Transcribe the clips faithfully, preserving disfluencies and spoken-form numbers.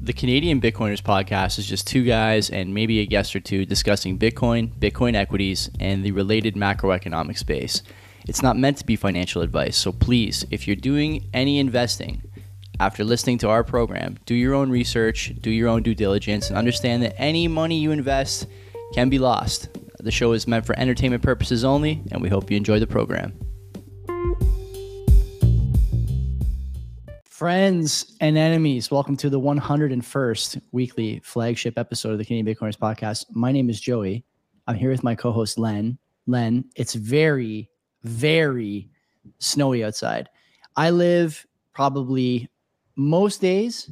The Canadian Bitcoiners podcast is just two guys and maybe a guest or two discussing Bitcoin, Bitcoin equities, and the related macroeconomic space. It's not meant to be financial advice, so please, if you're doing any investing after listening to our program, do your own research, do your own due diligence, and understand that any money you invest can be lost. The show is meant for entertainment purposes only, and we hope you enjoy the program. Friends and enemies, welcome to the one hundred first weekly flagship episode of the Canadian Bitcoiners podcast. My name is Joey. I'm here with my co-host Len. Len, it's very, very snowy outside. I live probably most days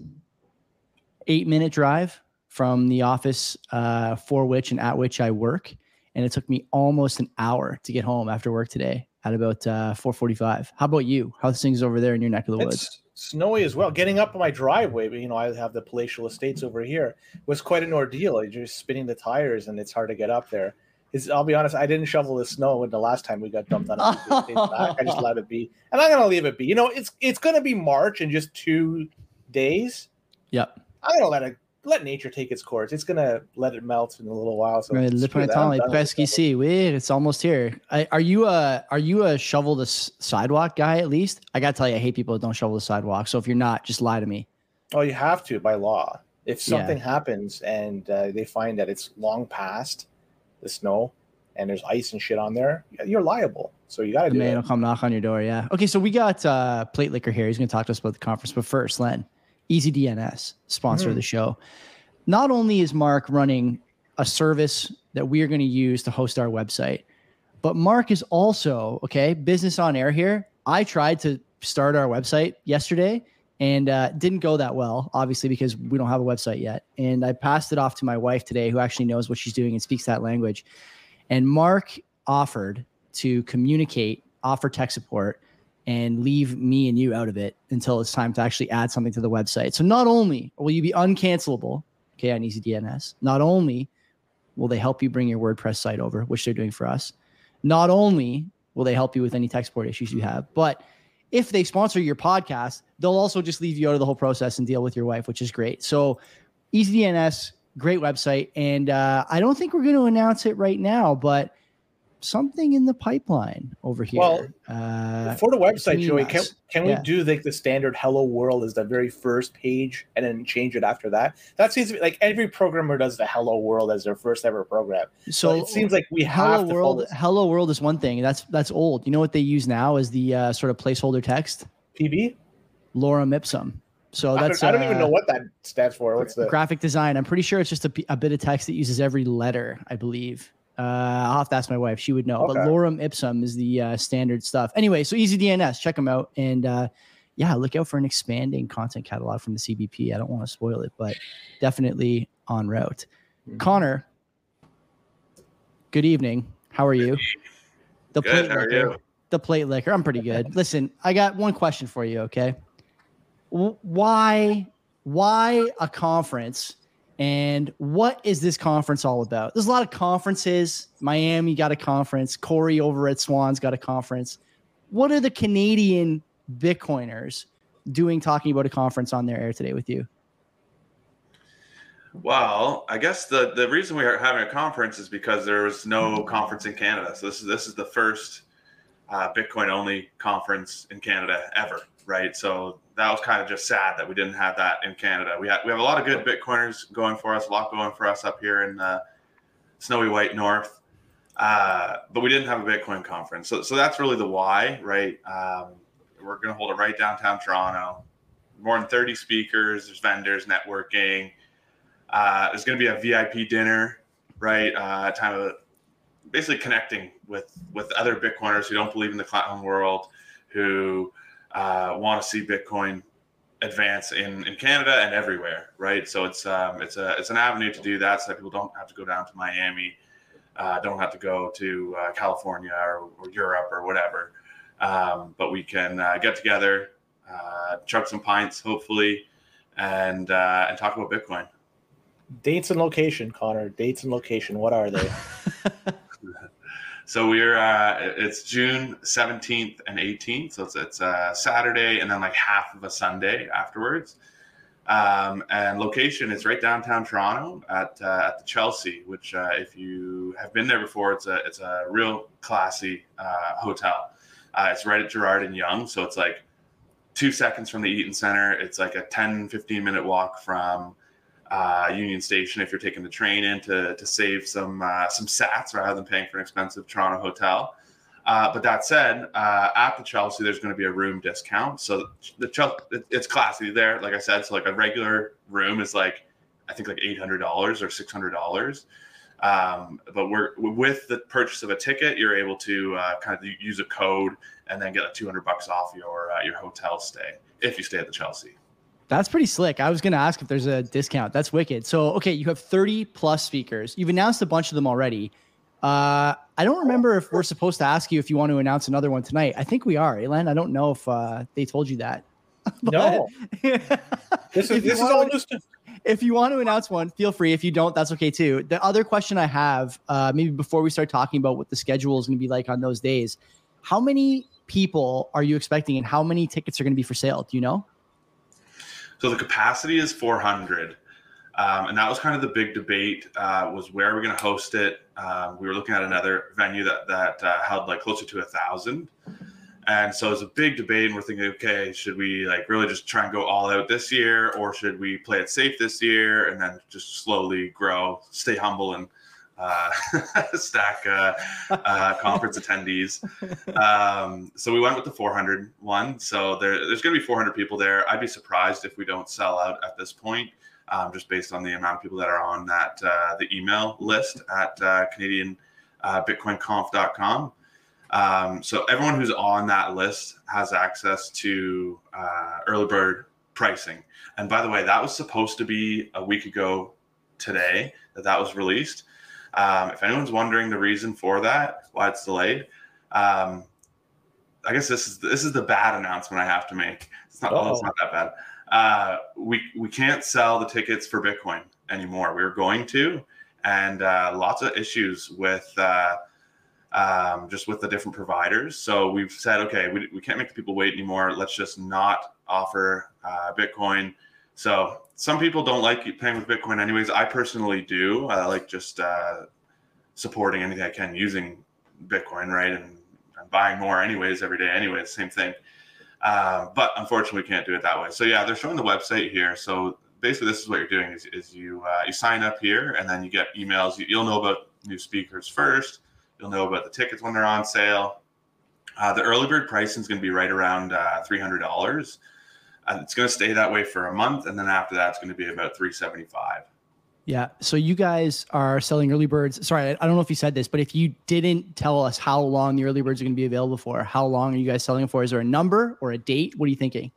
eight minute drive from the office uh, for which and at which I work. And it took me almost an hour to get home after work today at about uh, four forty-five. How about you? How's things over there in your neck of the woods? It's snowy as well. Getting up my driveway, but you know, I have the palatial estates over here, was quite an ordeal. You're just spinning the tires and it's hard to get up there. It's, I'll be honest, I didn't shovel the snow when the last time we got dumped on it. back. I just let it be. And I'm going to leave it be. You know, it's it's going to be March in just two days. Yep. I'm going to let it let nature take its course. It's going to let it melt in a little while. So right, le printemps est presque ici. Oui, it's almost here. I, are you a are you a shovel the s- sidewalk guy at least? I got to tell you, I hate people that don't shovel the sidewalk. So if you're not, just lie to me. Oh, you have to by law. If something Yeah. happens and uh, they find that it's long past the snow and there's ice and shit on there, you're liable. So you got to The do man it. will come knock on your door. Yeah. Okay. So we got uh, Plate Liquor here. He's going to talk to us about the conference. But first, Len, Easy D N S, sponsor Mhm. of the show. Not only is Mark running a service that we are going to use to host our website, but Mark is also, okay, business on air here. I tried to start our website yesterday and uh, didn't go that well, obviously, because we don't have a website yet. And I passed it off to my wife today, who actually knows what she's doing and speaks that language. And Mark offered to communicate, offer tech support, and leave me and you out of it until it's time to actually add something to the website. So not only will you be uncancelable, okay, on Easy D N S, not only will they help you bring your WordPress site over, which they're doing for us, not only will they help you with any tech support issues you have, but if they sponsor your podcast, they'll also just leave you out of the whole process and deal with your wife, which is great. So Easy D N S, great website. And uh, I don't think we're going to announce it right now, but something in the pipeline over here. Well, uh, For the website, between Joey, can, us. can we Yeah. do like the standard hello world as the very first page and then change it after that? That seems to be like every programmer does the hello world as their first ever program. So So it seems like we Hello have to World, follow Hello World is one thing. That's that's old. You know what they use now as the uh, sort of placeholder text? P B. Lorem ipsum. So I that's don't, I don't even uh, know what that stands for. What's the graphic design. I'm pretty sure it's just a, p- a bit of text that uses every letter, I believe. Uh, I'll have to ask my wife. She would know. But Okay. Lorem ipsum is the uh, standard stuff. Anyway, so Easy D N S, check them out. And uh, yeah, look out for an expanding content catalog from the C B P. I don't want to spoil it, but definitely en route. Mhm. Connor, good evening. How are you? The Good, plate how are liquor. you? The plate liquor. I'm pretty good. Listen, I got one question for you, okay? W- Why why a conference? And what is this conference all about? There's a lot of conferences. Miami got a conference. Corey over at Swan's got a conference. What are the Canadian Bitcoiners doing talking about a conference on their air today with you? Well, I guess the, the reason we are having a conference is because there was no conference in Canada. So this is this is the first uh, Bitcoin only conference in Canada ever, right? So that was kind of just sad that we didn't have that in Canada. We have we have a lot of good Bitcoiners going for us, a lot going for us up here in the snowy white north, uh, but we didn't have a Bitcoin conference. So so that's really the why, right? Um, we're going to hold it right downtown Toronto. More than thirty speakers. There's vendors, networking. Uh, there's going to be a V I P dinner, right? Uh, time of basically connecting with with other Bitcoiners who don't believe in the clown world, who uh, want to see Bitcoin advance in, in Canada and everywhere, right? So it's um, it's a it's an avenue to do that, so that people don't have to go down to Miami, uh, don't have to go to uh, California or, or Europe or whatever, um, but we can uh, get together, uh, chug some pints, hopefully, and uh, and talk about Bitcoin. dates and location, Connor? Dates and location. What are they? So we're uh, it's June seventeenth and eighteenth. So it's it's a Saturday and then like half of a Sunday afterwards. Um, and location is right downtown Toronto at uh, at the Chelsea, which uh, if you have been there before, it's a it's a real classy uh, hotel. Uh, it's right at Gerrard and Yonge, so it's like two seconds from the Eaton Centre. It's like a ten, fifteen minute walk from uh, Union Station if you're taking the train in to to save some uh, some sats rather than paying for an expensive Toronto hotel. Uh, but that said, uh, at the Chelsea, there's going to be a room discount. So the Chelsea, it, it's classy there, like I said. So like a regular room is like, I think like eight hundred dollars or six hundred dollars. Um, but we're with the purchase of a ticket, you're able to uh, kind of use a code and then get like two hundred bucks off your uh, your hotel stay if you stay at the Chelsea. That's pretty slick. I was going to ask if there's a discount. That's wicked. So, okay, you have thirty plus speakers. You've announced a bunch of them already. Uh, I don't remember if we're supposed to ask you if you want to announce another one tonight. I think we are, Elan. I don't know if uh, they told you that. No. this is this is all news to- If you want to announce one, feel free. If you don't, that's okay too. The other question I have, uh, maybe before we start talking about what the schedule is going to be like on those days, how many people are you expecting and how many tickets are going to be for sale? Do you know? So the capacity is four hundred. Um, and that was kind of the big debate, uh, was where are we going to host it? Um, we were looking at another venue that, that uh, held like closer to a thousand. And so it was a big debate, and we're thinking, okay, should we like really just try and go all out this year, or should we play it safe this year and then just slowly grow, stay humble, and uh, stack uh, uh, conference attendees? Um, so we went with the four hundred one. So there, there's going to be four hundred people there. I'd be surprised if we don't sell out at this point, um, just based on the amount of people that are on that uh, the email list at uh, Canadian uh, Bitcoin Conf dot com. Um, so everyone who's on that list has access to uh, early bird pricing. And by the way, that was supposed to be a week ago today that that was released. Um, if anyone's wondering the reason for that, why it's delayed, um, I guess this is this is the bad announcement I have to make. It's not, well, it's not that bad. Uh, we we can't sell the tickets for Bitcoin anymore. We were going to, and uh, lots of issues with. Uh, Um, just with the different providers. So we've said, okay, we, we can't make the people wait anymore. Let's just not offer uh, Bitcoin. So some people don't like paying with Bitcoin anyways. I personally do. I like just uh, supporting anything I can using Bitcoin, right? And I'm buying more anyways every day anyways, same thing. Uh, but unfortunately, we can't do it that way. So yeah, they're showing the website here. So basically, this is what you're doing is, is you uh, you sign up here, and then you get emails. You, you'll know about new speakers first. You'll know about the tickets when they're on sale. Uh, the early bird pricing is going to be right around uh, three hundred dollars. Uh, it's going to stay that way for a month, and then after that, it's going to be about three seventy-five. Yeah. So you guys are selling early birds. Sorry, I don't know if you said this, but if you didn't tell us how long the early birds are going to be available for, how long are you guys selling for? Is there a number or a date? What are you thinking?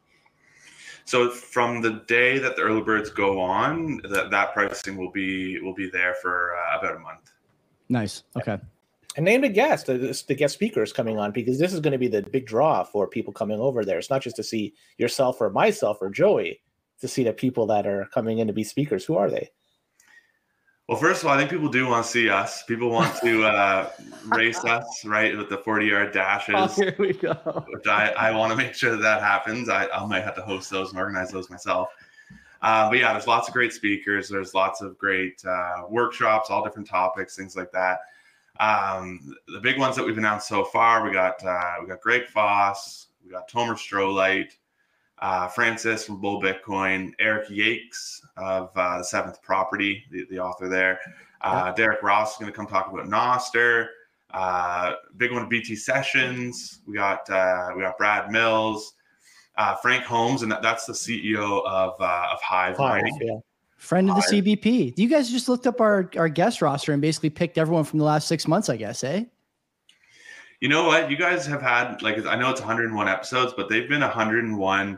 So from the day that the early birds go on, that that pricing will be will be there for uh, about a month. Nice. Okay. And name the guest, the, the guest speakers coming on, because this is going to be the big draw for people coming over there. It's not just to see yourself or myself or Joey, to see the people that are coming in to be speakers. Who are they? Well, first of all, I think people do want to see us. People want to uh, race us, right, with the forty-yard dashes. Oh, here we go. Which I, I want to make sure that that happens. I, I might have to host those and organize those myself. Uh, but yeah, there's lots of great speakers. There's lots of great uh, workshops, all different topics, things like that. Um, the big ones that we've announced so far, we got uh, we got Greg Foss, we got Tomer Strolight, uh, Francis from Bull Bitcoin, Eric Yakes of uh, the Seventh Property, the, the author there. Uh, Derek Ross is going to come talk about Nostr. Uh, big one, B T Sessions. We got uh, we got Brad Mills, uh, Frank Holmes, and that, that's the C E O of uh, of Hive. Hive, yeah. Friend of the C B P. You guys just looked up our, our guest roster and basically picked everyone from the last six months, I guess, eh? You know what? You guys have had, like, I know it's one hundred one episodes, but they've been one hundred one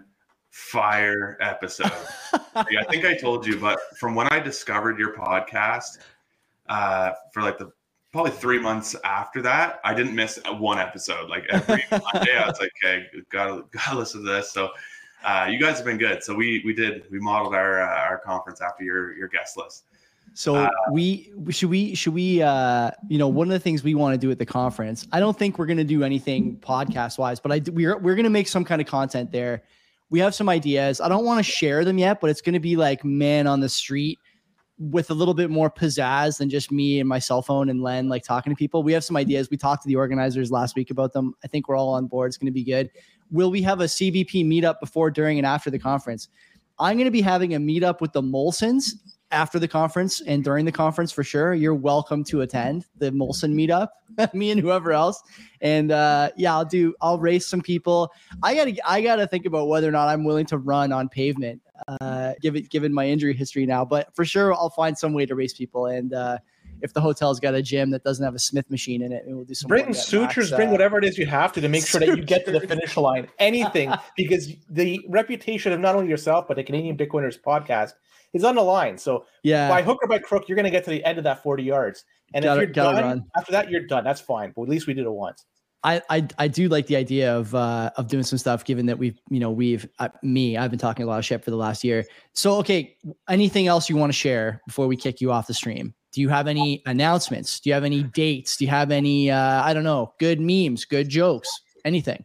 fire episodes. Like, I think I told you, but from when I discovered your podcast, uh, for like the probably three months after that, I didn't miss one episode. Like every Monday, I was like, okay, gotta, gotta listen to this. So Uh, you guys have been good. So we we did we modeled our uh, our conference after your your guest list. So uh, we should we should we uh, you know, one of the things we want to do at the conference. I don't think we're going to do anything podcast wise, but I we're we're going to make some kind of content there we have some ideas. I don't want to share them yet, but it's going to be like man on the street with a little bit more pizzazz than just me and my cell phone and Len like talking to people. We have some ideas. We talked to the organizers last week about them. I think we're all on board. It's going to be good. Will we have a C V P meetup before, during, and after the conference? I'm going to be having a meetup with the Molsons after the conference and during the conference for sure. You're welcome to attend the Molson meetup, me and whoever else. And uh, yeah, I'll do, I'll race some people. I gotta, I gotta think about whether or not I'm willing to run on pavement, uh, given, given my injury history now, but for sure I'll find some way to race people. And uh, if the hotel's got a gym that doesn't have a Smith machine in it, we'll do some. Bring sutures, max, bring uh, whatever it is you have to, to make sure that you get to the finish line, anything, because the reputation of not only yourself, but the Canadian Bitcoiners podcast is on the line. So yeah, by hook or by crook, you're going to get to the end of that forty yards. And gotta, if you're done, run. after that, you're done. That's fine. But at least we did it once. I, I, I do like the idea of, uh, of doing some stuff, given that we've, you know, we've, uh, me, I've been talking a lot of shit for the last year. So, okay. Anything else you want to share before we kick you off the stream? Do you have any announcements? Do you have any dates? Do you have any, uh, I don't know, good memes, good jokes, anything?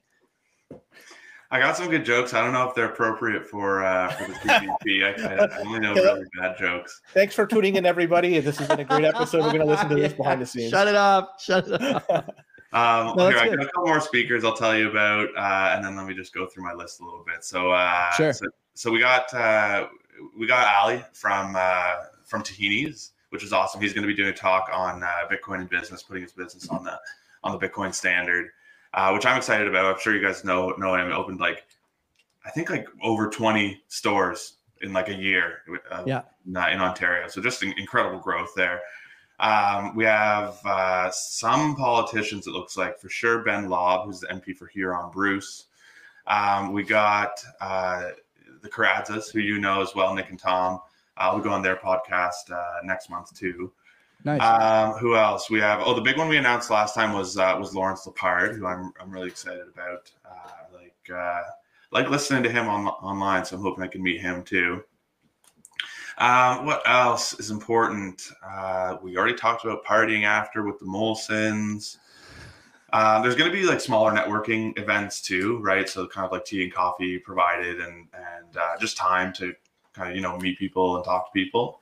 I got some good jokes. I don't know if they're appropriate for uh, for the C V P. I, I only know really bad jokes. Thanks for tuning in, everybody. This has been a great episode. We're going to listen to this behind the scenes. Shut it up. Shut it up. um, no, here, I got a couple more speakers I'll tell you about, uh, and then let me just go through my list a little bit. So, uh, sure. so, so we got uh, we got Ali from uh, from Tahini's, which is awesome. He's going to be doing a talk on uh, Bitcoin and business, putting his business on the on the Bitcoin standard. Uh, which I'm excited about. I'm sure you guys know know him. Opened like, I think like over twenty stores in like a year uh, yeah. in, in Ontario. So just in, incredible growth there. Um, we have uh, some politicians, it looks like, for sure. Ben Lobb, who's the M P for Huron Bruce. Um, we got uh, the Karadzas, who you know as well, Nick and Tom. Uh, we'll go on their podcast uh, next month too. Nice. Um, who else? We have, oh, the big one we announced last time was uh, was Lawrence Lepard, who I'm I'm really excited about. Uh, like uh, like listening to him on online, so I'm hoping I can meet him too. Um, what else is important? Uh, we already talked about partying after with the Molsons. Uh, there's going to be like smaller networking events too, right? So kind of like tea and coffee provided, and and uh, just time to kind of you know meet people and talk to people.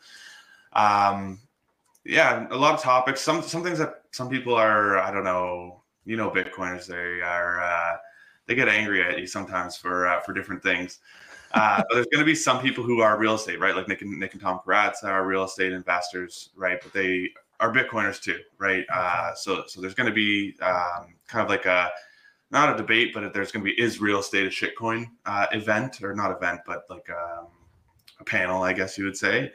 Um, Yeah, a lot of topics. Some some things that some people are, I don't know, you know, Bitcoiners, they are, uh, they get angry at you sometimes for uh, for different things. Uh, but there's going to be some people who are real estate, right? Like Nick and Nick and Tom Karatz are real estate investors, right? But they are Bitcoiners too, right? Uh, so so there's going to be um, kind of like a not a debate, but there's going to be is real estate a shitcoin uh, event or not event, but like um, a panel, I guess you would say.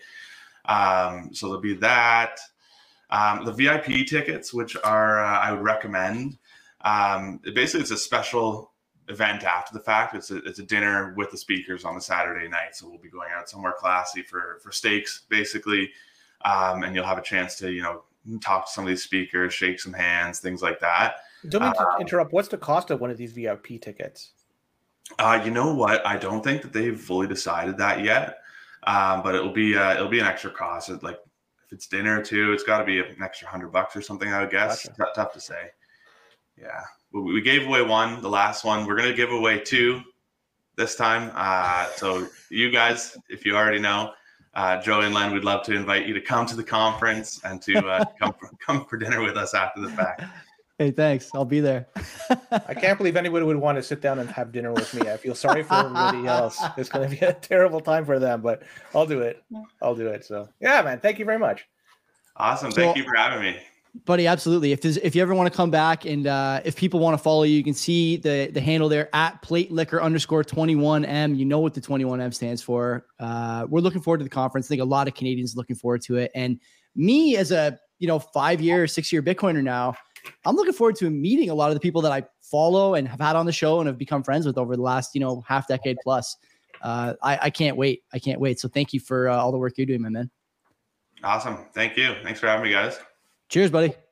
Um, so there'll be that. Um, the V I P tickets, which are uh, I would recommend. Um, it basically, it's a special event after the fact. It's a it's a dinner with the speakers on the Saturday night. So we'll be going out somewhere classy for for steaks, basically, um, and you'll have a chance to you know talk to some of these speakers, shake some hands, things like that. Don't mean to um, interrupt. What's the cost of one of these V I P tickets? Uh, you know what? I don't think that they've fully decided that yet. Um, but it'll be uh, it'll be an extra cost. It, like if it's dinner too, it's got to be an extra hundred bucks or something. I would guess. Gotcha. T- tough to say. Yeah, we, we gave away one, the last one. We're gonna give away two this time. Uh, so you guys, if you already know, uh, Joey and Len, we'd love to invite you to come to the conference and to uh, come for, come for dinner with us after the fact. Hey, thanks. I'll be there. I can't believe anybody would want to sit down and have dinner with me. I feel sorry for everybody else. It's going to be a terrible time for them, but I'll do it. I'll do it. So, yeah, man. Thank you very much. Awesome. Thank so, you for having me. Buddy, absolutely. If there's, if you ever want to come back and uh, if people want to follow you, you can see the the handle there at plate liquor underscore twenty-one M. You know what the twenty-one M stands for. Uh, we're looking forward to the conference. I think a lot of Canadians are looking forward to it. And me as a, you know, five year, six year Bitcoiner now, I'm looking forward to meeting a lot of the people that I follow and have had on the show and have become friends with over the last, you know, half decade plus. Uh, I, I can't wait. I can't wait. So thank you for uh, all the work you're doing, my man. Awesome. Thank you. Thanks for having me, guys. Cheers, buddy. That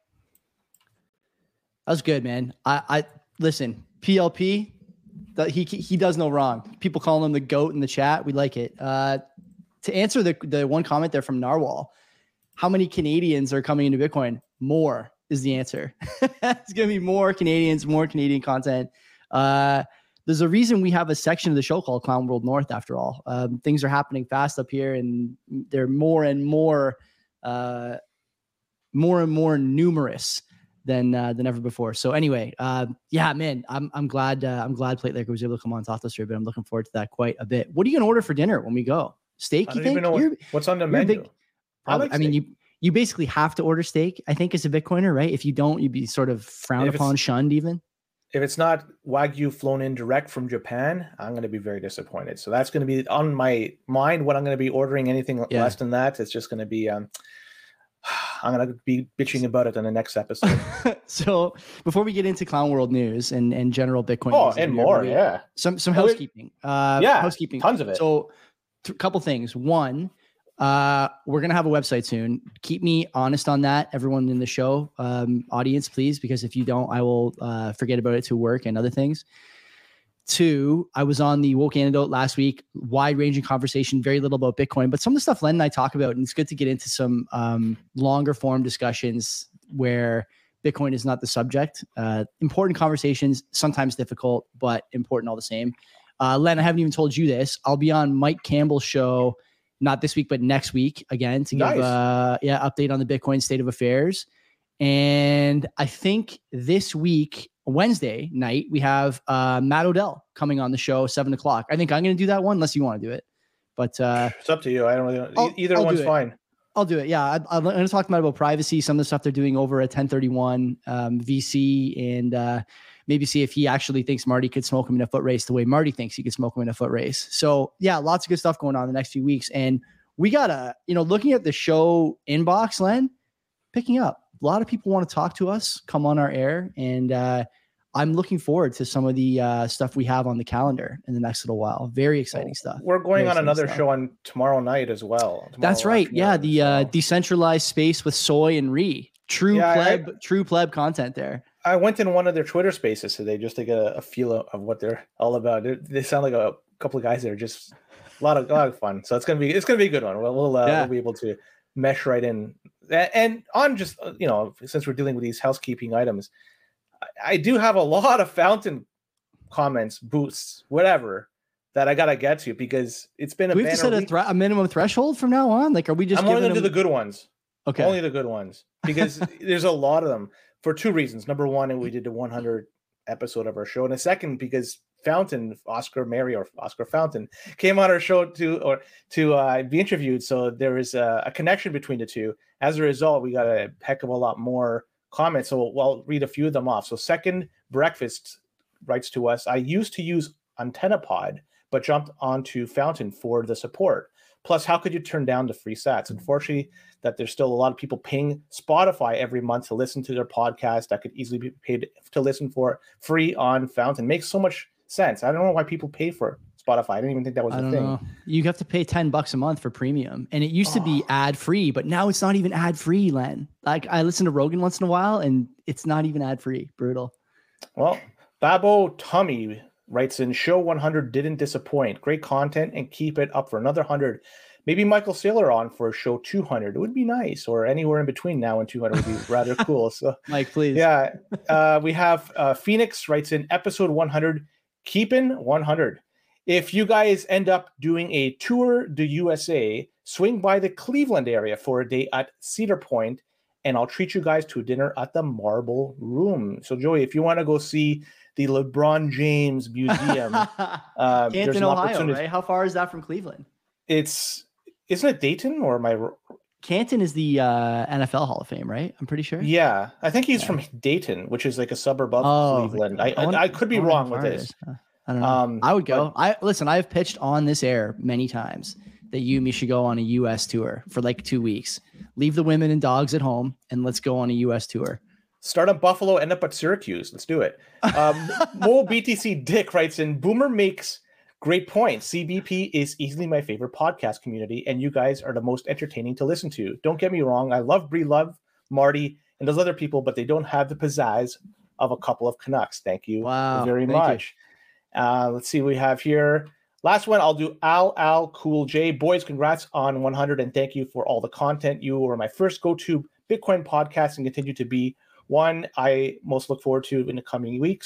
was good, man. I, I listen, P L P, that he, he does no wrong. People call him the GOAT in the chat. We like it. Uh, to answer the, the one comment there from Narwhal, how many Canadians are coming into Bitcoin? More is the answer. It's going to be more Canadians, more Canadian content. Uh, there's a reason we have a section of the show called Clown World North. After all, um, things are happening fast up here, and they're more and more, uh, more and more numerous than uh, than ever before. So anyway, uh, yeah, man, I'm I'm glad uh, I'm glad Plate Liquor was able to come on and talk to us for a bit. I'm looking forward to that quite a bit. What are you gonna order for dinner when we go? Steak? I You don't think? even know You're- what, what's on the you're a menu. big- I, like I mean, steak. you you basically have to order steak. I think as a Bitcoiner, right? If you don't, you'd be sort of frowned If it's- upon, shunned, even. if it's not Wagyu flown in direct from Japan, I'm going to be very disappointed. So that's going to be on my mind when I'm going to be ordering anything Yeah. less than that. It's just going to be, um, I'm going to be bitching about it in the next episode. So before we get into Clown World news and, and general Bitcoin, oh, news and here, more. maybe Yeah. some some Oh, wait. housekeeping. Uh, Yeah, housekeeping. tons of it. So, a couple things. One, uh, we're gonna have a website soon. Keep me honest on that, everyone in the show, um, audience, please, because if you don't, I will uh, forget about it to work and other things. Two, I was on the Woke Antidote last week. Wide-ranging conversation, very little about Bitcoin, but some of the stuff Len and I talk about, and it's good to get into some um, longer form discussions where Bitcoin is not the subject. Uh, important conversations, sometimes difficult, but important all the same. Uh, Len, I haven't even told you this. I'll be on Mike Campbell's show, not this week, but next week again to Nice. give uh, yeah update on the Bitcoin state of affairs. And I think this week, Wednesday night, we have uh, Matt Odell coming on the show, seven o'clock. I think I'm going to do that one, unless you want to do it. But uh, It's up to you. I don't really know. I'll- Either I'll do one's it. fine. I'll do it. Yeah, I, I'm going to talk to Matt about privacy, some of the stuff they're doing over at ten thirty-one um, V C, and uh, maybe see if he actually thinks Marty could smoke him in a foot race the way Marty thinks he could smoke him in a foot race. So yeah, lots of good stuff going on the next few weeks. And we got to, you know, looking at the show inbox, Len, picking up. A lot of people want to talk to us, come on our air. And uh, I'm looking forward to some of the uh, stuff we have on the calendar in the next little while. Very exciting stuff. We're going Very on exciting another stuff. show on tomorrow night as well. That's tomorrow right. Yeah, afternoon, the uh, so- decentralized space with Soy and Ree. True Yeah, I- pleb, true pleb content there. I went in one of their Twitter spaces today just to get a, a feel of, of what they're all about. They, they sound like a couple of guys that are just a lot of a lot of fun. So it's gonna be it's gonna be a good one. We'll we'll, uh, Yeah. we'll be able to mesh right in. A- And on just uh, you know, since we're dealing with these housekeeping items, I, I do have a lot of fountain comments, boosts, whatever that I gotta get to because it's been a Do we have to banner set a, week. thre- a minimum threshold from now on? Like, are we just I'm only giving gonna do them... the good ones. Okay. Only the good ones because there's a lot of them for two reasons. Number one, and we did the one hundred episode of our show, and a second because Fountain, Oscar Mary or Oscar Fountain, came on our show to or to uh, be interviewed. So there is a, a connection between the two. As a result, we got a heck of a lot more comments. So we'll, I'll read a few of them off. So Second Breakfast writes to us: I used to use AntennaPod, but jumped onto Fountain for the support. Plus, how could you turn down the free sats? Unfortunately, that there's still a lot of people paying Spotify every month to listen to their podcast that could easily be paid to listen for free on Fountain. Makes so much sense. I don't know why people pay for Spotify. I didn't even think that was I a don't thing. know. You have to pay ten bucks a month for premium. And it used to be Oh. ad free, but now it's not even ad free, Len. Like, I listen to Rogan once in a while and it's not even ad free. Brutal. Well, Babo Tummy writes in, show one hundred didn't disappoint. Great content and keep it up for another one hundred. Maybe Michael Saylor on for show two hundred. It would be nice, or anywhere in between now and two hundred would be rather cool. So Mike, please. yeah, uh, we have uh, Phoenix writes in episode one hundred, keeping one hundred. If you guys end up doing a tour de U S A, swing by the Cleveland area for a day at Cedar Point, and I'll treat you guys to a dinner at the Marble Room. So Joey, if you want to go see the LeBron James Museum, uh, there's Canton, an Ohio, opportunity. right? How far is that from Cleveland? It's isn't it Dayton or my Canton is the uh, N F L Hall of Fame, right? I'm pretty sure. yeah, I think he's Yeah. from Dayton, which is like a suburb of Oh, Cleveland. I I, wonder- I could be wonder how wrong with far it this. is. Uh, I don't know. Um, I would go. I listen. I've pitched on this air many times that you and me should go on a U S tour for like two weeks. Leave the women and dogs at home, and let's go on a U S tour. Start at Buffalo, end up at Syracuse. Let's do it. Um, Mo B T C Dick writes in, Boomer makes great points. C B P is easily my favorite podcast community, and you guys are the most entertaining to listen to. Don't get me wrong. I love Bree Love, Marty, and those other people, but they don't have the pizzazz of a couple of Canucks. Thank you Wow, very thank you. much. Uh, let's see what we have here. Last one, I'll do Al Al Cool J. Boys, congrats on one hundred, and thank you for all the content. You were my first go-to Bitcoin podcast and continue to be one I most look forward to in the coming weeks.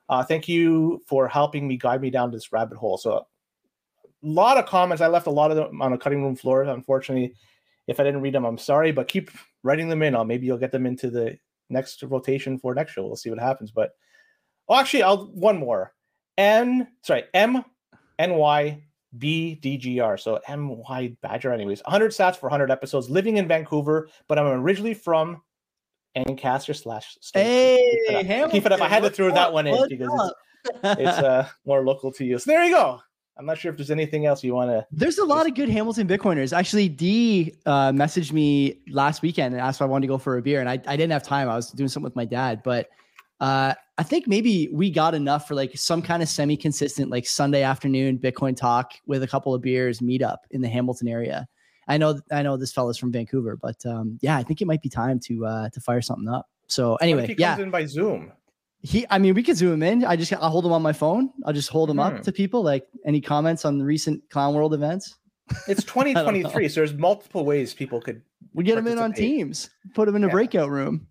Uh, thank you for helping me guide me down this rabbit hole. So a lot of comments. I left a lot of them on the cutting room floor. Unfortunately, if I didn't read them, I'm sorry, but keep writing them in. I'll, maybe you'll get them into the next rotation for next show. We'll see what happens. But oh, actually, I'll one more. N, sorry, M N Y B D G R. So M Y Badger, anyways. one hundred sats for one hundred episodes, living in Vancouver, but I'm originally from Ancaster slash state. Hey, keep it up. Keep it up. I had to throw that one in because it's, it's uh, more local to you. So there you go. I'm not sure if there's anything else you want to. There's a lot of good Hamilton Bitcoiners. Actually, D uh, messaged me last weekend and asked if I wanted to go for a beer, and I, I didn't have time. I was doing something with my dad, but uh, I think maybe we got enough for like some kind of semi-consistent, like Sunday afternoon Bitcoin talk with a couple of beers meetup in the Hamilton area. I know, I know this fella's from Vancouver, but um, yeah, I think it might be time to uh, to fire something up. So anyway, what if he yeah, comes in by Zoom. He, I mean, we could zoom him in. I just, I'll hold him on my phone. I'll just hold him Hmm. up to people. Like, any comments on the recent Clown World events? It's twenty twenty-three, so there's multiple ways people could. We get him in on participate. Teams, put him in a Yeah. breakout room.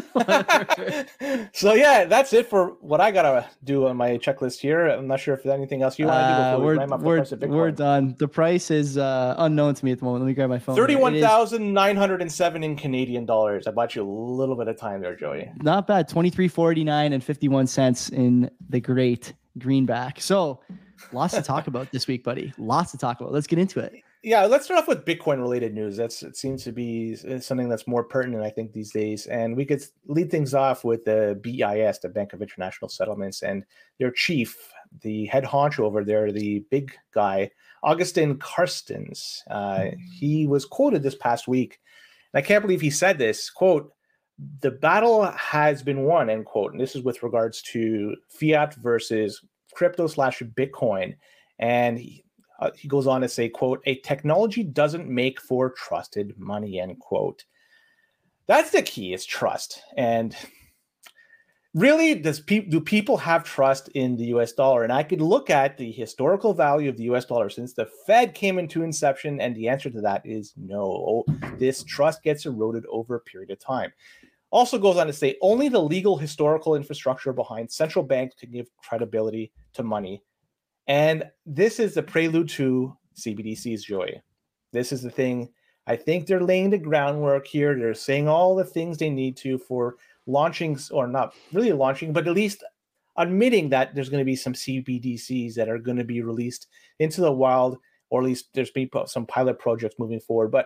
So yeah, that's it for what I gotta do on my checklist here. I'm not sure if there's anything else you want to do Uh, before we we're, ram up the we're, price of Bitcoin. we're done. The price is uh, unknown to me at the moment. Let me grab my phone. here. It Thirty-one is thousand nine hundred and seven in Canadian dollars. I bought you a little bit of time there, Joey. Not bad. twenty-three forty-nine and fifty-one cents in the great greenback. So lots to talk about this week, buddy. Lots to talk about. Let's get into it. Yeah, let's start off with Bitcoin-related news. That's it seems to be something that's more pertinent, I think, these days. And we could lead things off with the B I S, the Bank of International Settlements, and their chief, the head honcho over there, the big guy, Augustin Carstens. Uh, he was quoted this past week, and I can't believe he said this, quote, "The battle has been won," end quote. And this is with regards to fiat versus crypto slash Bitcoin. And he, Uh, he goes on to say, quote, "A technology doesn't make for trusted money," end quote. That's the key, is trust. And really, does pe- do people have trust in the U S dollar? And I could look at the historical value of the U S dollar since the Fed came into inception, and the answer to that is no. This trust gets eroded over a period of time. Also goes on to say, only the legal historical infrastructure behind central banks can give credibility to money. And this is the prelude to C B D Cs, Joey. This is the thing. I think they're laying the groundwork here. They're saying all the things they need to for launching, or not really launching, but at least admitting that there's going to be some C B D Cs that are going to be released into the wild, or at least there's been some pilot projects moving forward. But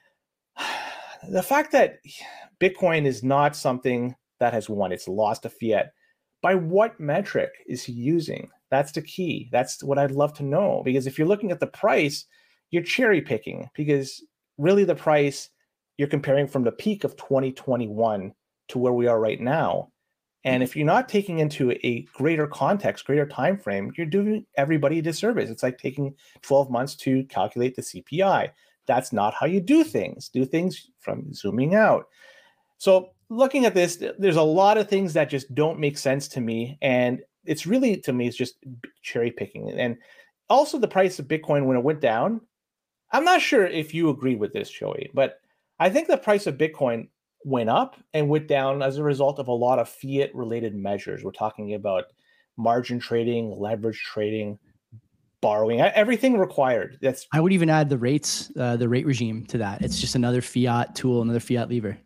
the fact that Bitcoin is not something that has won, it's lost to fiat. By what metric is he using? That's the key. That's what I'd love to know. Because if you're looking at the price, you're cherry picking, because really the price you're comparing from the peak of twenty twenty-one to where we are right now. And if you're not taking into a greater context, greater time frame, you're doing everybody a disservice. It's like taking twelve months to calculate the C P I. That's not how you do things. Do things from zooming out. So looking at this, there's a lot of things that just don't make sense to me. And it's really, to me, it's just cherry picking. And also the price of Bitcoin when it went down, I'm not sure if you agree with this, Joey, but I think the price of Bitcoin went up and went down as a result of a lot of fiat related measures. We're talking about margin trading, leverage trading, borrowing, everything required. That's I would even add the rates, uh, the rate regime to that. It's just another fiat tool, another fiat lever.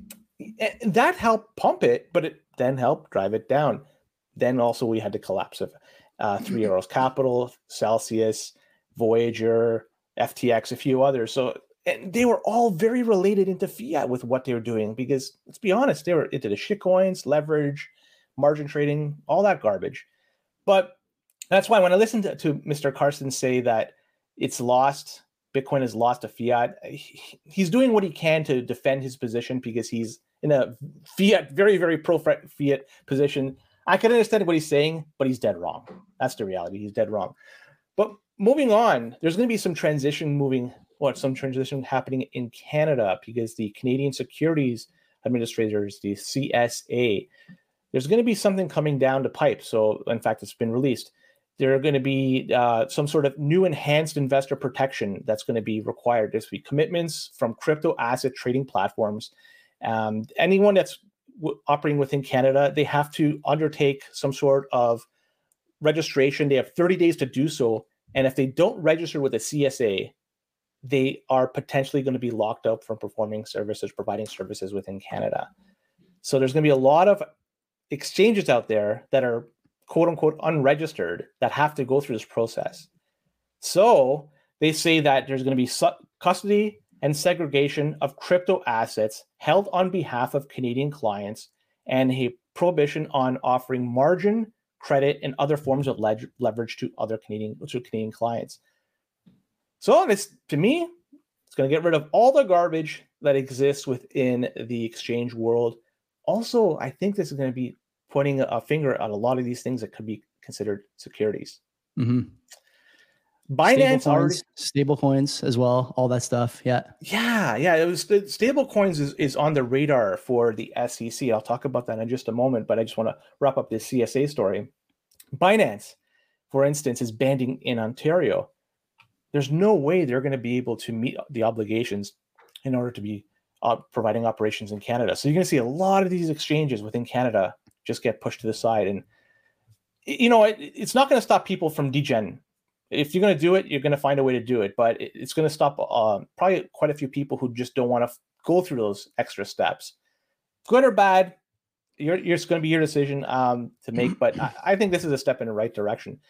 that helped pump it, but it then helped drive it down. Then also we had the collapse of uh, Three Arrows Capital, Celsius, Voyager, F T X, a few others. So and they were all very related into fiat with what they were doing, because let's be honest, they were into the shitcoins, leverage, margin trading, all that garbage. But that's why when I listened to, to Mister Carson say that it's lost, Bitcoin has lost to fiat, he, he's doing what he can to defend his position because he's in a fiat, very, very pro fiat position. I can understand what he's saying, but he's dead wrong. That's the reality. He's dead wrong. But moving on, there's going to be some transition moving, or some transition happening in Canada, because the Canadian Securities Administrators, the C S A, there's going to be something coming down the pipe. So, in fact, it's been released. There are going to be uh, some sort of new enhanced investor protection that's going to be required. There's going to be commitments from crypto asset trading platforms. Um, anyone that's w- operating within Canada, they have to undertake some sort of registration. They have thirty days to do so. And if they don't register with the C S A, they are potentially going to be locked up from performing services, providing services within Canada. So there's going to be a lot of exchanges out there that are quote unquote unregistered that have to go through this process. So they say that there's going to be su- custody and segregation of crypto assets held on behalf of Canadian clients and a prohibition on offering margin, credit, and other forms of leg- leverage to other Canadian, to Canadian clients. So this, to me, it's going to get rid of all the garbage that exists within the exchange world. Also, I think this is going to be pointing a finger at a lot of these things that could be considered securities. Mm-hmm. Binance stable already, coins, stable coins as well, all that stuff. Yeah. Yeah, yeah. It was the stable coins is, is on the radar for the S E C. I'll talk about that in just a moment, but I just want to wrap up this C S A story. Binance, for instance, is banding in Ontario. There's no way they're going to be able to meet the obligations in order to be uh, providing operations in Canada. So you're going to see a lot of these exchanges within Canada just get pushed to the side. And, you know, it, it's not going to stop people from degen. If you're going to do it, you're going to find a way to do it. But it, it's going to stop uh, probably quite a few people who just don't want to f- go through those extra steps. Good or bad, you're, you're, it's going to be your decision um, to make. But I, I think this is a step in the right direction.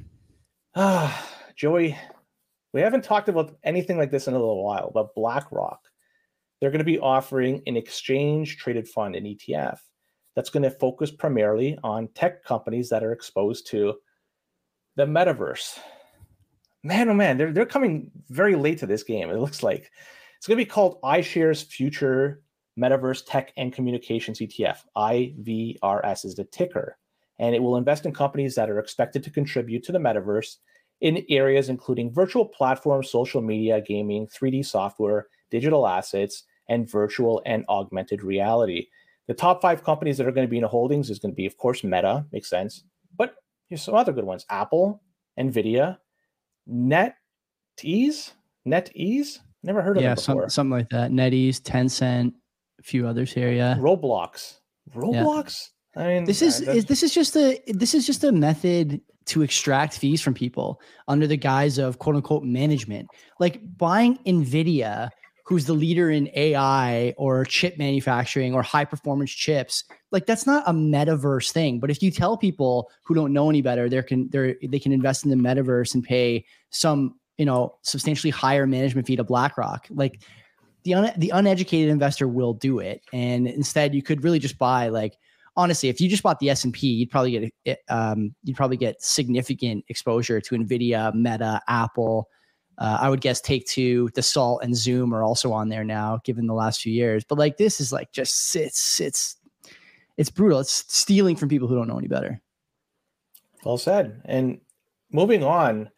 Ah, Joey, we haven't talked about anything like this in a little while, but BlackRock, they're going to be offering an exchange-traded fund, an E T F, that's going to focus primarily on tech companies that are exposed to the metaverse. Man, oh man, they're they're coming very late to this game. It looks like it's going to be called iShares Future Metaverse Tech and Communications E T F. I V R S is the ticker, and it will invest in companies that are expected to contribute to the metaverse in areas including virtual platforms, social media, gaming, three D software, digital assets, and virtual and augmented reality. The top five companies that are going to be in the holdings is going to be, of course, Meta, makes sense, but here's some other good ones: Apple, Nvidia, NetEase, NetEase. Never heard of yeah, them before. some, something like that. NetEase, Tencent, a few others here. Yeah. Roblox. Roblox. Yeah. I mean, this is, uh, is this is just a this is just a method to extract fees from people under the guise of quote unquote management. Like buying Nvidia, who's the leader in A I or chip manufacturing or high performance chips. Like that's not a metaverse thing. But if you tell people who don't know any better, they can they they can invest in the metaverse and pay some, you know, substantially higher management fee to BlackRock. Like the un, the uneducated investor will do it. And instead you could really just buy, like, honestly, if you just bought the S and P, you'd probably get um, you'd probably get significant exposure to Nvidia, Meta, Apple. Uh, I would guess Take-Two, Dassault, and Zoom are also on there now, given the last few years. But like this is like just it's it's it's brutal. It's stealing from people who don't know any better. Well said. And moving on,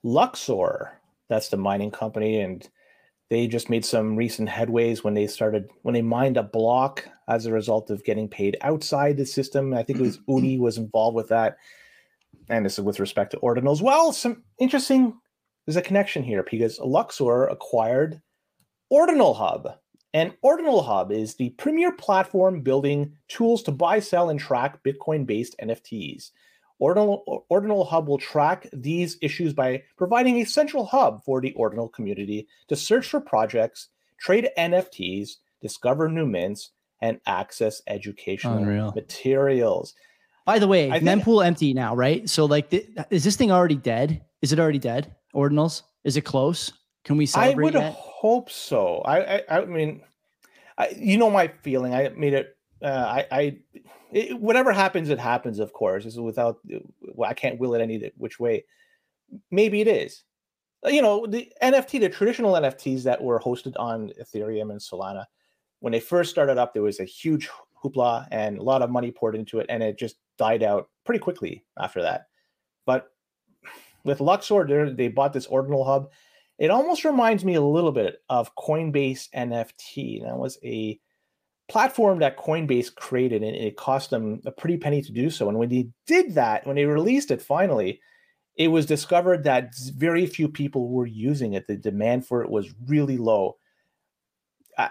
Luxor, that's the mining company, and they just made some recent headways when they started when they mined a block as a result of getting paid outside the system. I think it was Udi was involved with that, and this is with respect to Ordinal as well. Some interesting. There's a connection here because Luxor acquired Ordinal Hub, and Ordinal Hub is the premier platform building tools to buy, sell, and track Bitcoin-based N F Ts. Ordinal, Ordinal Hub will track these issues by providing a central hub for the Ordinal community to search for projects, trade N F Ts, discover new mints, and access educational Unreal. materials. By the way, I think, mempool empty now, right? So like, th- is this thing already dead? Is it already dead? Ordinals? Is it close? Can we celebrate I would yet? hope so. I, I, I mean, I, you know my feeling. I made it. Uh, I, I it, whatever happens, it happens. Of course, this is without. Well, I can't will it any which way. Maybe it is. You know, the N F T, the traditional N F Ts that were hosted on Ethereum and Solana, when they first started up, there was a huge hoopla and a lot of money poured into it, and it just died out pretty quickly after that. But with Luxor, they bought this Ordinal Hub. It almost reminds me a little bit of Coinbase N F T. That was a platform that Coinbase created, and it cost them a pretty penny to do so. And when they did that, when they released it finally, it was discovered that very few people were using it. The demand for it was really low. I,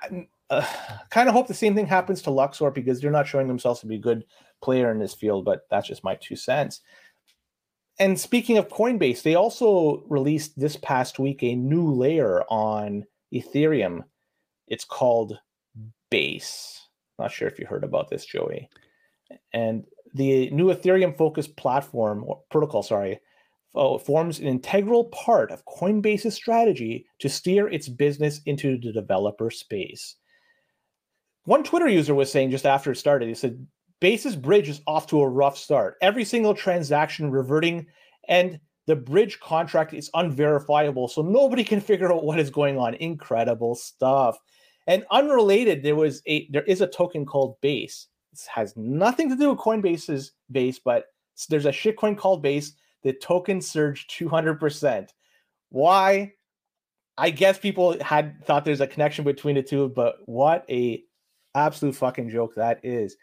uh, kind of hope the same thing happens to Luxor because they're not showing themselves to be a good player in this field, but that's just my two cents. And speaking of Coinbase, they also released this past week a new layer on Ethereum. It's called Base. Not sure if you heard about this, Joey. And the new Ethereum-focused platform, or protocol, sorry, forms an integral part of Coinbase's strategy to steer its business into the developer space. One Twitter user was saying just after it started, he said, Base's bridge is off to a rough start. Every single transaction reverting, and the bridge contract is unverifiable, so nobody can figure out what is going on. Incredible stuff. And unrelated, there was a there is a token called Base. This has nothing to do with Coinbase's Base, but there's a shitcoin called Base. The token surged two hundred percent. Why? I guess people had thought there's a connection between the two, but what a absolute fucking joke that is.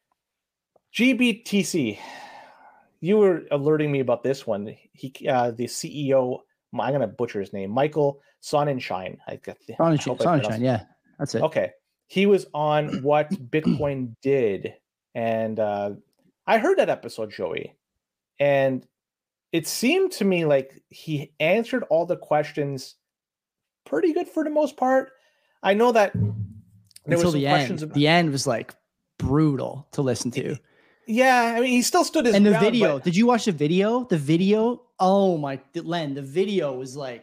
G B T C, you were alerting me about this one. He, uh, the C E O, I'm going to butcher his name, Michael Sonnenschein. I, Sonnenschein, Sonnenschein, yeah, that's it. Okay. He was on What Bitcoin Did, and uh, I heard that episode, Joey, and it seemed to me like he answered all the questions pretty good for the most part. I know that there Until was some the questions. End. About, the end was like brutal to listen to. Yeah, I mean, he still stood his and the ground, video. but... Did you watch the video? The video. Oh my, Len. The video was like,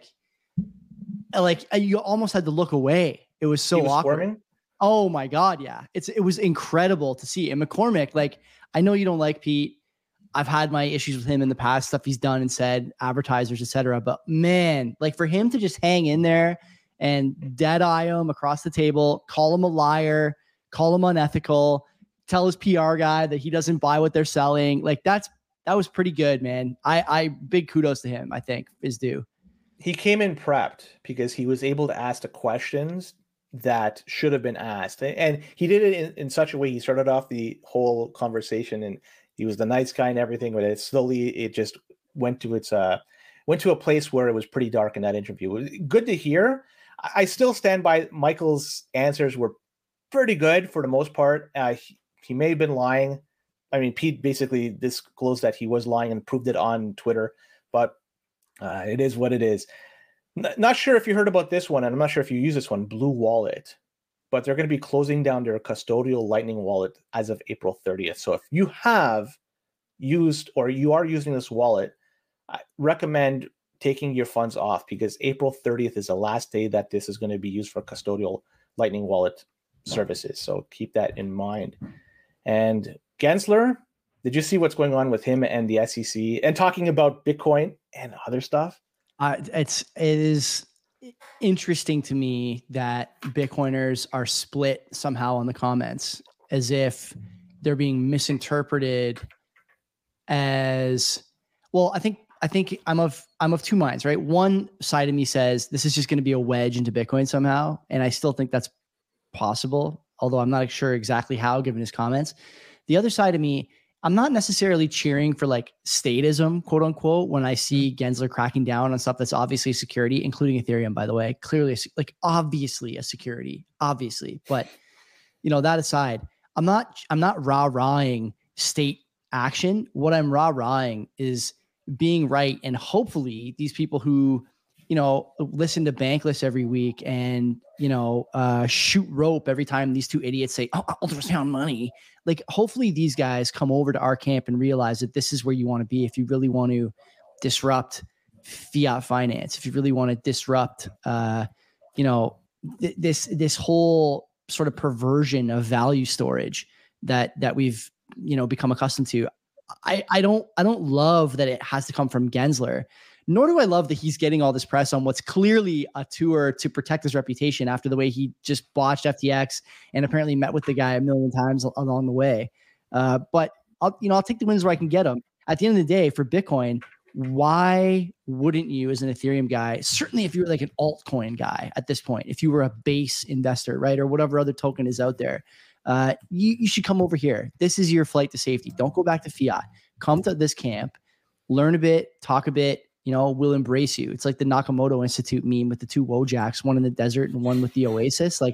like you almost had to look away. It was so he was awkward. Squirming? Oh my God, yeah. It's it was incredible to see. And McCormick, like, I know you don't like Pete. I've had my issues with him in the past, stuff he's done and said, advertisers, et cetera. But man, like for him to just hang in there and dead eye him across the table, call him a liar, call him unethical, tell his P R guy that he doesn't buy what they're selling. Like that's, that was pretty good, man. I, I big kudos to him, I think is due. He came in prepped because he was able to ask the questions that should have been asked. And he did it in, in such a way. He started off the whole conversation and he was the nice guy and everything, but it slowly, it just went to its, uh, went to a place where it was pretty dark in that interview. It was good to hear. I still stand by Michael's answers were pretty good for the most part. Uh, he, he may have been lying. I mean, Pete basically disclosed that he was lying and proved it on Twitter, but uh, it is what it is. N- not sure if you heard about this one, and I'm not sure if you use this one, Blue Wallet, but they're going to be closing down their custodial Lightning wallet as of April thirtieth. So if you have used or you are using this wallet, I recommend taking your funds off because April thirtieth is the last day that this is going to be used for custodial Lightning wallet services. So keep that in mind. And Gensler, did you see what's going on with him and the S E C and talking about Bitcoin and other stuff? Uh, it's, it is interesting to me that Bitcoiners are split somehow on the comments as if they're being misinterpreted as, well, I think, I think I'm of, I'm of two minds, right? One side of me says this is just going to be a wedge into Bitcoin somehow. And I still think that's possible, although I'm not sure exactly how, given his comments. The other side of me, I'm not necessarily cheering for like statism, quote unquote, when I see Gensler cracking down on stuff that's obviously security, including Ethereum, by the way, clearly like obviously a security, obviously. But you know, that aside, I'm not, I'm not rah-rahing state action. What I'm rah-rahing is being right. And hopefully these people who, you know, listen to Bankless every week and, you know, uh, shoot rope every time these two idiots say, oh, ultrasound money. Like, hopefully these guys come over to our camp and realize that this is where you want to be if you really want to disrupt fiat finance, if you really want to disrupt, uh, you know, th- this this whole sort of perversion of value storage that that we've, you know, become accustomed to. I, I don't I don't love that it has to come from Gensler. Nor do I love that he's getting all this press on what's clearly a tour to protect his reputation after the way he just botched F T X and apparently met with the guy a million times along the way. Uh, but I'll, you know, I'll take the wins where I can get them. At the end of the day, for Bitcoin, why wouldn't you, as an Ethereum guy, certainly if you were like an altcoin guy at this point, if you were a base investor, right, or whatever other token is out there, uh, you, you should come over here. This is your flight to safety. Don't go back to fiat. Come to this camp, learn a bit, talk a bit. You know, we'll embrace you. It's like the Nakamoto Institute meme with the two Wojaks, one in the desert and one with the Oasis. Like,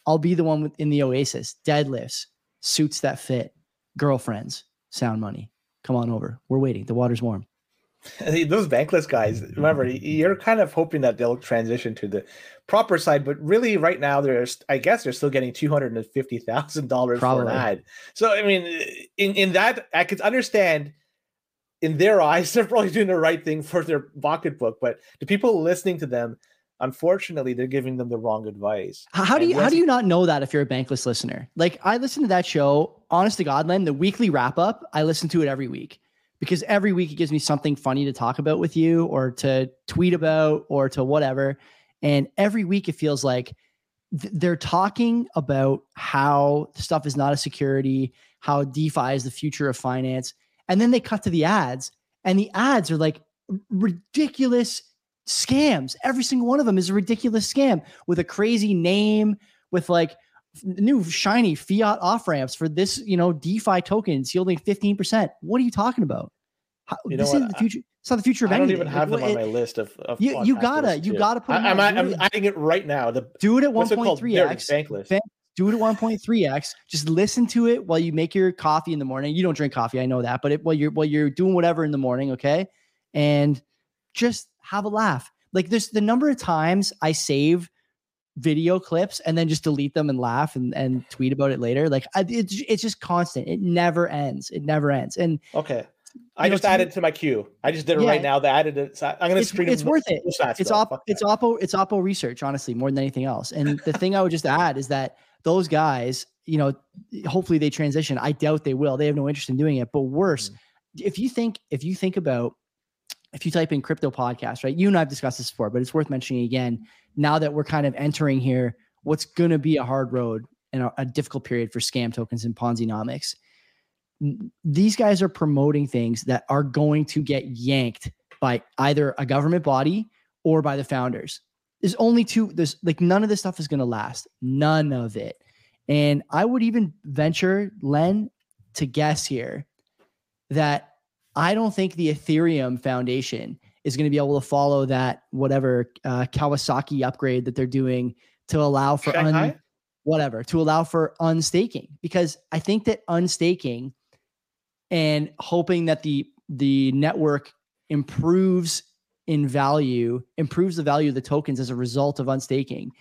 I'll be the one in the Oasis, deadlifts, suits that fit, girlfriends, sound money. Come on over. We're waiting. The water's warm. Those bankless guys, remember, you're kind of hoping that they'll transition to the proper side, but really right now, there's, I guess they're still getting two hundred fifty thousand dollars for an ad. So, I mean, in, in that, I could understand in their eyes, they're probably doing the right thing for their pocketbook, but the people listening to them, unfortunately, they're giving them the wrong advice. How do you, yes, how do you not know that if you're a bankless listener? Like, I listen to that show, honest to God, Len, the weekly wrap up, I listen to it every week. Because every week it gives me something funny to talk about with you or to tweet about or to whatever. And every week it feels like th- they're talking about how stuff is not a security, how DeFi is the future of finance. And then they cut to the ads, and the ads are like ridiculous scams. Every single one of them is a ridiculous scam with a crazy name, with like new shiny fiat off ramps for this, you know, DeFi tokens yielding fifteen percent. What are you talking about? How, you know this is the future. It's not the future of I anything. don't even have like, them it, on my list of, of you, you gotta, you too. gotta put them I, I'm, on. I'm adding it right now. The, do it at one point three x. Bankless. Do it at one point three x. Just listen to it while you make your coffee in the morning. You don't drink coffee, I know that, but it, while you're while you're doing whatever in the morning, okay? And just have a laugh. Like there's the number of times I save video clips and then just delete them and laugh and, and tweet about it later. Like I, it's it's just constant. It never ends. It never ends. And okay, I just know, added it to my queue. I just did it yeah, right now. They added it. So I'm gonna it's, stream. It's worth it. It's op, It's Oppo. It's Oppo research, honestly, more than anything else. And the thing I would just add is that those guys, you know, hopefully they transition. I doubt they will. They have no interest in doing it. But worse, mm-hmm. if you think if you think about if you type in crypto podcast, right? You and I've discussed this before, but it's worth mentioning again. Now that we're kind of entering here, what's going to be a hard road and a, a difficult period for scam tokens and Ponzi-nomics. These guys are promoting things that are going to get yanked by either a government body or by the founders. There's only two, there's like none of this stuff is going to last. None of it. And I would even venture, Len, to guess here that I don't think the Ethereum Foundation is going to be able to follow that whatever uh, Kawasaki upgrade that they're doing to allow for un, whatever to allow for unstaking, because I think that unstaking and hoping that the the network improves in value, improves the value of the tokens as a result of unstaking,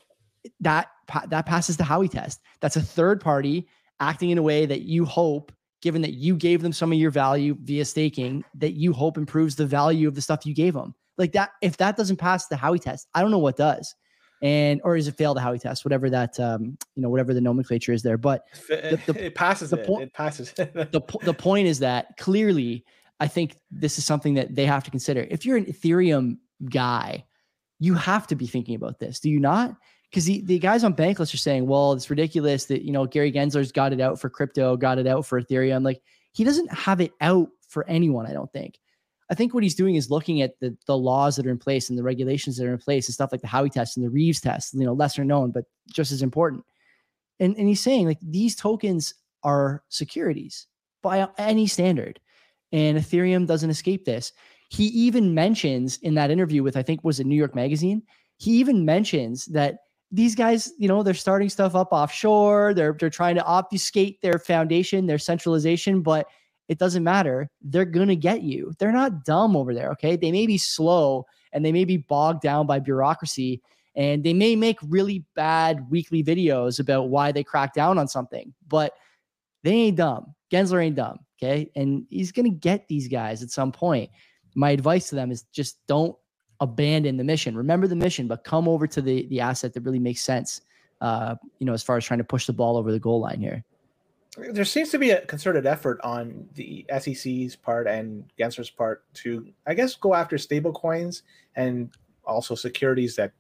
that that passes the Howey test. That's a third party acting in a way that you hope, given that you gave them some of your value via staking, that you hope improves the value of the stuff you gave them. Like that, if that doesn't pass the Howey test, I don't know what does. And, or is it fail the Howey test, whatever that, um, you know, whatever the nomenclature is there. But the, the, it passes the point, it passes. the, the point is that clearly, I think this is something that they have to consider. If you're an Ethereum guy, you have to be thinking about this. Do you not? Because the, the guys on Bankless are saying, well, it's ridiculous that, you know, Gary Gensler's got it out for crypto, got it out for Ethereum. Like, he doesn't have it out for anyone, I don't think. I think what he's doing is looking at the, the laws that are in place and the regulations that are in place and stuff like the Howey test and the Reeves test, you know, lesser known, but just as important. And, and he's saying, like, these tokens are securities by any standard. And Ethereum doesn't escape this. He even mentions in that interview with, I think, was it New York Magazine? He even mentions that these guys, you know, they're starting stuff up offshore. They're they're trying to obfuscate their foundation, their centralization, but it doesn't matter. They're going to get you. They're not dumb over there, okay? They may be slow and they may be bogged down by bureaucracy, and they may make really bad weekly videos about why they crack down on something, but they ain't dumb. Gensler ain't dumb, okay? And he's going to get these guys at some point. My advice to them is just don't abandon the mission. Remember the mission, but come over to the the asset that really makes sense, uh, you know, as far as trying to push the ball over the goal line here. There seems to be a concerted effort on the S E C's part and Gensler's part to, I guess, go after stable coins and also securities that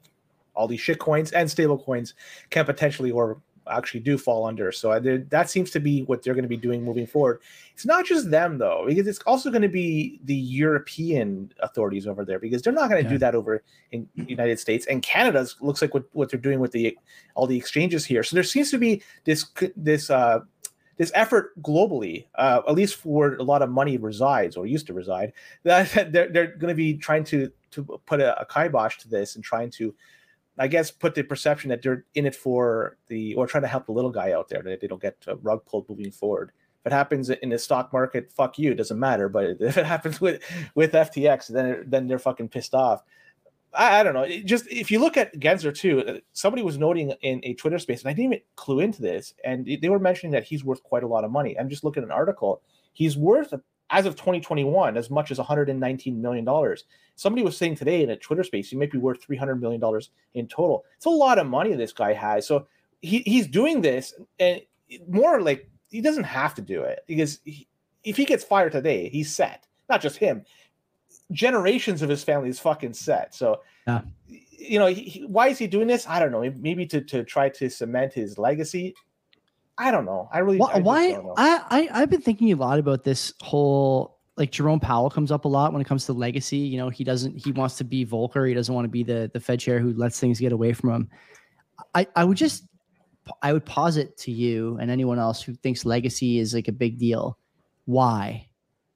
all these shit coins and stable coins can potentially or actually do fall under. So that seems to be what they're going to be doing moving forward. It's not just them, though, because it's also going to be the European authorities over there, because they're not going to yeah. do that over in the United States. And Canada looks like what, what they're doing with the all the exchanges here. So there seems to be this this uh, this effort globally, uh, at least where a lot of money resides or used to reside, that they're, they're going to be trying to to put a, a kibosh to this and trying to I guess, put the perception that they're in it for the, or trying to help the little guy out there, that they don't get a rug pulled moving forward. If it happens in the stock market, fuck you, it doesn't matter. But if it happens with, with F T X, then it, then they're fucking pissed off. I, I don't know. It just, if you look at Gensler too, somebody was noting in a Twitter space, and I didn't even clue into this, and they were mentioning that he's worth quite a lot of money. I'm just looking at an article. He's worth, as of twenty twenty-one, as much as one hundred nineteen million dollars. Somebody was saying today in a Twitter space, he might be worth three hundred million dollars in total. It's a lot of money this guy has. So he, he's doing this, and more like, he doesn't have to do it, because he, if he gets fired today, he's set. Not just him. Generations of his family is fucking set. So, yeah. you know, he, he, why is he doing this? I don't know. Maybe to, to try to cement his legacy. I don't know. I really why, I why don't know. I, I I've been thinking a lot about this whole, like, Jerome Powell comes up a lot when it comes to legacy. You know, he doesn't he wants to be Volcker. He doesn't want to be the the Fed chair who lets things get away from him. I I would just I would posit to you and anyone else who thinks legacy is like a big deal. Why?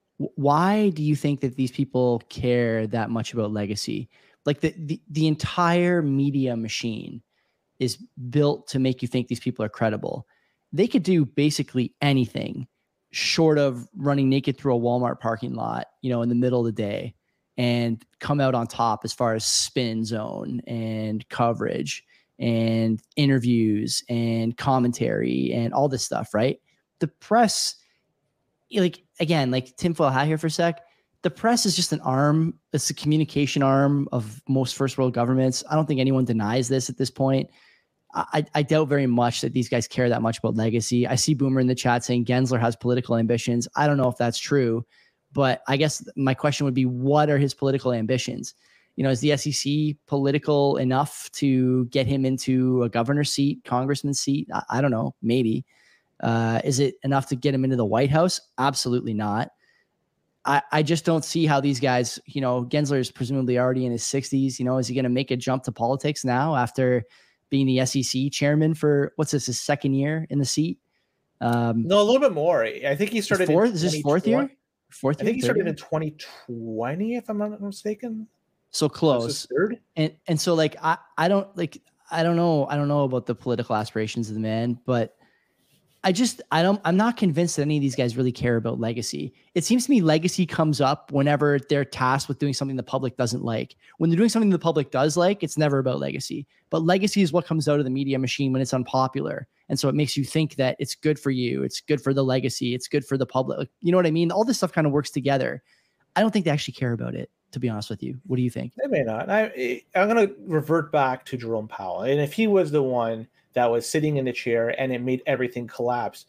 Why do you think that these people care that much about legacy? Like, the the, the entire media machine is built to make you think these people are credible. They could do basically anything short of running naked through a Walmart parking lot, you know, in the middle of the day, and come out on top as far as spin zone and coverage and interviews and commentary and all this stuff, right? The press, like, again, like tinfoil hat here for a sec, the press is just an arm. It's a communication arm of most first world governments. I don't think anyone denies this at this point. I, I doubt very much that these guys care that much about legacy. I see Boomer in the chat saying Gensler has political ambitions. I don't know if that's true, but I guess my question would be, what are his political ambitions? You know, is the S E C political enough to get him into a governor's seat, congressman's seat? I, I don't know, maybe. Uh, is it enough to get him into the White House? Absolutely not. I, I just don't see how these guys, you know, Gensler is presumably already in his sixties. You know, is he going to make a jump to politics now after being the S E C chairman for, what's this, his second year in the seat? Um, no, a little bit more. I think he started. Fourth, is this fourth year? Fourth year? I think he started year? in twenty twenty, if I'm not mistaken. So close. Third. And and so like I I don't like I don't know I don't know about the political aspirations of the man, but I just I don't I'm not convinced that any of these guys really care about legacy. It seems to me legacy comes up whenever they're tasked with doing something the public doesn't like. When they're doing something the public does like, it's never about legacy. But legacy is what comes out of the media machine when it's unpopular. And so it makes you think that it's good for you, it's good for the legacy, it's good for the public. Like, you know what I mean? All this stuff kind of works together. I don't think they actually care about it, to be honest with you. What do you think? They may not. I, I'm going to revert back to Jerome Powell. And if he was the one that was sitting in the chair and it made everything collapse,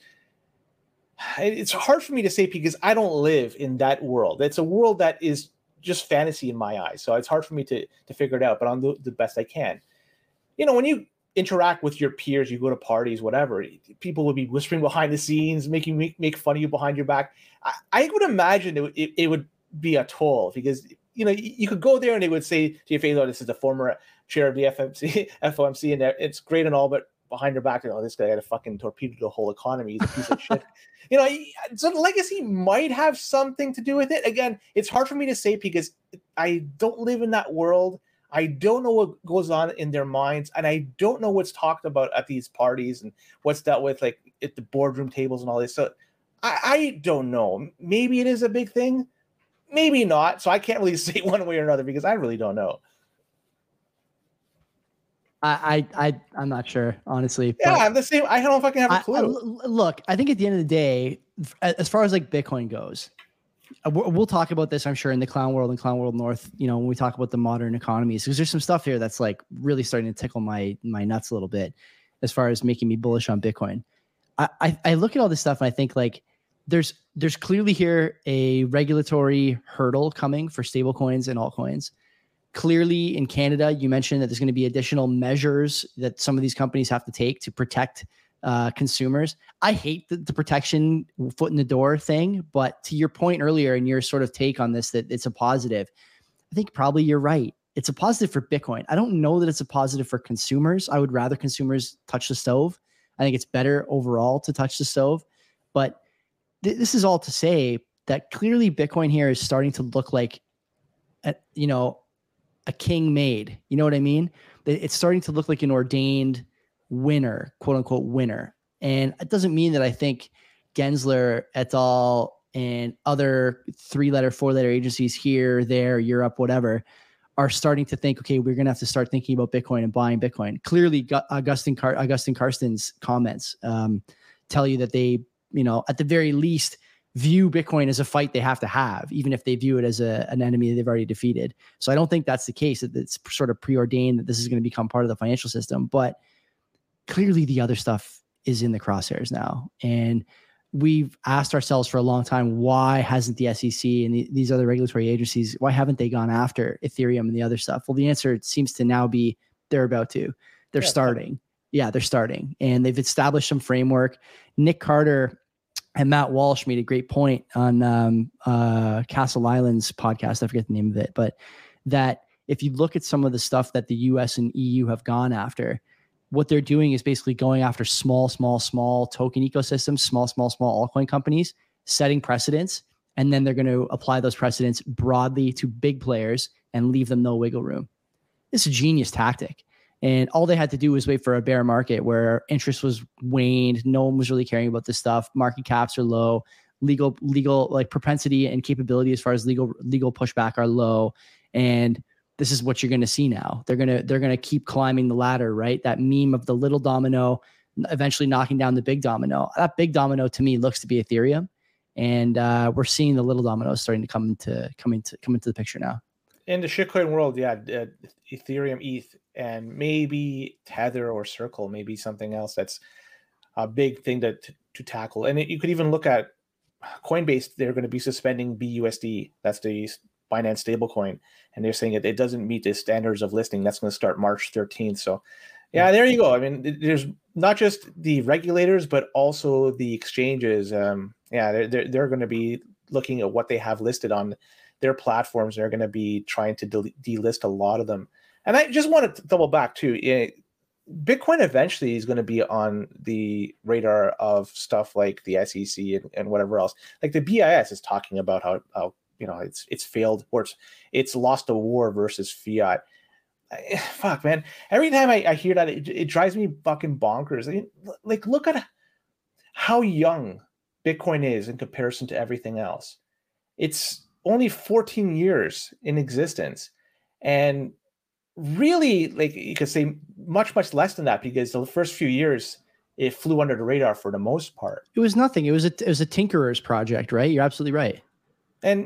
it's hard for me to say because I don't live in that world. It's a world that is just fantasy in my eyes. So it's hard for me to, to figure it out, but I'll do the best I can. You know, when you interact with your peers, you go to parties, whatever, people will be whispering behind the scenes, making make, make fun of you behind your back. I, I would imagine it, it, it would be a toll because, you know, you, you could go there and they would say to your face, oh, this is the former chair of the F M C, F O M C, and it's great and all, but behind your back, oh, this guy had a fucking torpedo the whole economy. He's a piece of shit. You know, so legacy might have something to do with it. Again, it's hard for me to say because I don't live in that world. I don't know what goes on in their minds, and I don't know what's talked about at these parties and what's dealt with, like at the boardroom tables and all this. So I, I don't know. Maybe it is a big thing, maybe not. So I can't really say one way or another because I really don't know. I, I, I'm not sure, honestly. Yeah, I'm the same. I don't fucking have a clue. I, I, look, I think at the end of the day, as far as like Bitcoin goes, we'll talk about this, I'm sure, in the Clown World and Clown World North, you know, when we talk about the modern economies, because there's some stuff here that's like really starting to tickle my my nuts a little bit as far as making me bullish on Bitcoin. I, I, I look at all this stuff and I think like there's there's clearly here a regulatory hurdle coming for stable coins and altcoins. Clearly in Canada, you mentioned that there's going to be additional measures that some of these companies have to take to protect uh, consumers. I hate the, the protection foot in the door thing, but to your point earlier and your sort of take on this, that it's a positive, I think probably you're right. It's a positive for Bitcoin. I don't know that it's a positive for consumers. I would rather consumers touch the stove. I think it's better overall to touch the stove. But th- this is all to say that clearly Bitcoin here is starting to look like, a, you know, a king made. You know what I mean? It's starting to look like an ordained winner, quote unquote winner. And it doesn't mean that I think Gensler et al. And other three-letter, four-letter agencies here, there, Europe, whatever, are starting to think, okay, we're going to have to start thinking about Bitcoin and buying Bitcoin. Clearly, Augustine, Car- Augustine Karsten's comments um, tell you that they, you know, at the very least, view Bitcoin as a fight they have to have, even if they view it as a, an enemy they've already defeated. So I don't think that's the case, that it's sort of preordained that this is going to become part of the financial system. But clearly the other stuff is in the crosshairs now. And we've asked ourselves for a long time, why hasn't the S E C and the, these other regulatory agencies, why haven't they gone after Ethereum and the other stuff? Well, the answer seems to now be they're about to. They're yeah, starting. Yeah, they're starting. And they've established some framework. Nick Carter and Matt Walsh made a great point on um, uh, Castle Island's podcast. I forget the name of it, but that if you look at some of the stuff that the U S and E U have gone after, what they're doing is basically going after small, small, small token ecosystems, small, small, small altcoin companies, setting precedents, and then they're going to apply those precedents broadly to big players and leave them no wiggle room. It's a genius tactic. And all they had to do was wait for a bear market where interest was waned. No one was really caring about this stuff. Market caps are low. Legal, legal, like propensity and capability as far as legal, legal pushback are low. And this is what you're going to see now. They're going to, they're going to keep climbing the ladder, right? That meme of the little domino eventually knocking down the big domino. That big domino to me looks to be Ethereum. And uh, we're seeing the little dominoes starting to come into, come into, come into the picture now. In the shitcoin world, yeah, uh, Ethereum, E T H, and maybe Tether or Circle, maybe something else that's a big thing to, to, to tackle. And it, you could even look at Coinbase. They're going to be suspending B U S D. That's the Binance stablecoin. And they're saying it, it doesn't meet the standards of listing. That's going to start March thirteenth. So, yeah, there you go. I mean, there's not just the regulators, but also the exchanges. Um, yeah, they're, they're, they're going to be looking at what they have listed on their platforms. They're going to be trying to del- delist a lot of them. And I just want to double back too. Bitcoin eventually is going to be on the radar of stuff like the S E C and, and whatever else. Like the B I S is talking about how, how you know it's it's failed or it's it's lost a war versus fiat. I, fuck, man. Every time I, I hear that, it, it drives me fucking bonkers. I mean, like, look at how young Bitcoin is in comparison to everything else. It's only fourteen years in existence, and really, like, you could say much, much less than that, because the first few years it flew under the radar for the most part. It was nothing. It was a, it was a tinkerer's project, right? You're absolutely right. And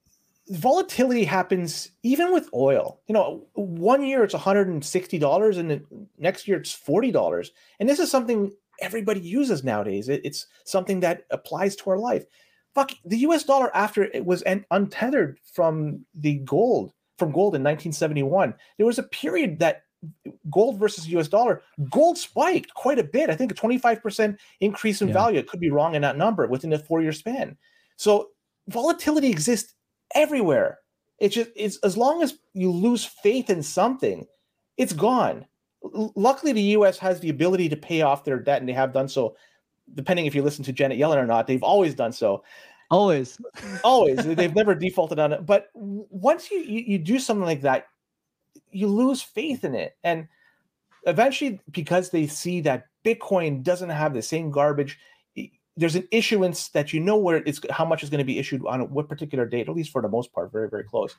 volatility happens even with oil. You know, one year it's one hundred sixty dollars and the next year it's forty dollars. And this is something everybody uses nowadays. It, it's something that applies to our life. Fuck, the U S dollar, after it was un- untethered from the gold, from gold in nineteen seventy-one, there was a period that gold versus U S dollar, gold spiked quite a bit. I think a twenty-five percent increase in yeah. value. It could be wrong in that number within a four-year span. So volatility exists everywhere. It's just, it's as long as you lose faith in something, it's gone. L- luckily, the U S has the ability to pay off their debt, and they have done so. Depending if you listen to Janet Yellen or not, they've always done so. Always. Always. They've never defaulted on it. But once you, you, you do something like that, you lose faith in it. And eventually, because they see that Bitcoin doesn't have the same garbage, there's an issuance that you know where it's how much is going to be issued on what particular date, at least for the most part, very, very close.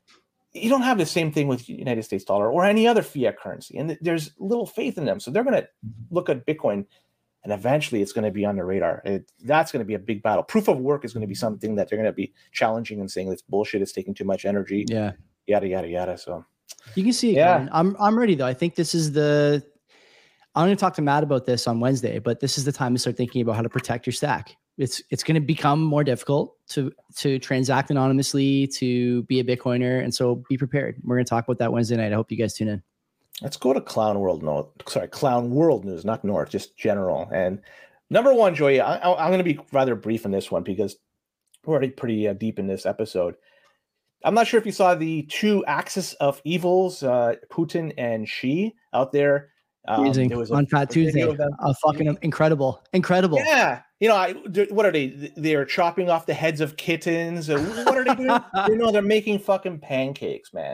You don't have the same thing with United States dollar or any other fiat currency. And there's little faith in them. So they're going to look at Bitcoin, and eventually it's going to be on the radar. It, that's going to be a big battle. Proof of work is going to be something that they're going to be challenging and saying it's bullshit. It's taking too much energy. Yeah. Yada, yada, yada. So you can see it. Yeah. Coming. I'm, I'm ready though. I think this is the, I'm going to talk to Matt about this on Wednesday, but this is the time to start thinking about how to protect your stack. It's, it's going to become more difficult to, to transact anonymously, to be a Bitcoiner. And so be prepared. We're going to talk about that Wednesday night. I hope you guys tune in. Let's go to Clown World North. Sorry, Clown World News, not North, just general. And number one, Joey, I, I, I'm going to be rather brief on this one because we're already pretty uh, deep in this episode. I'm not sure if you saw the two axis of evils, uh, Putin and Xi, out there. Um, Amazing. There was a, on Fat Tuesday. Uh, fucking incredible. Incredible. Yeah. You know, I, what are they? They're chopping off the heads of kittens. What are they doing? You know, they're making fucking pancakes, man.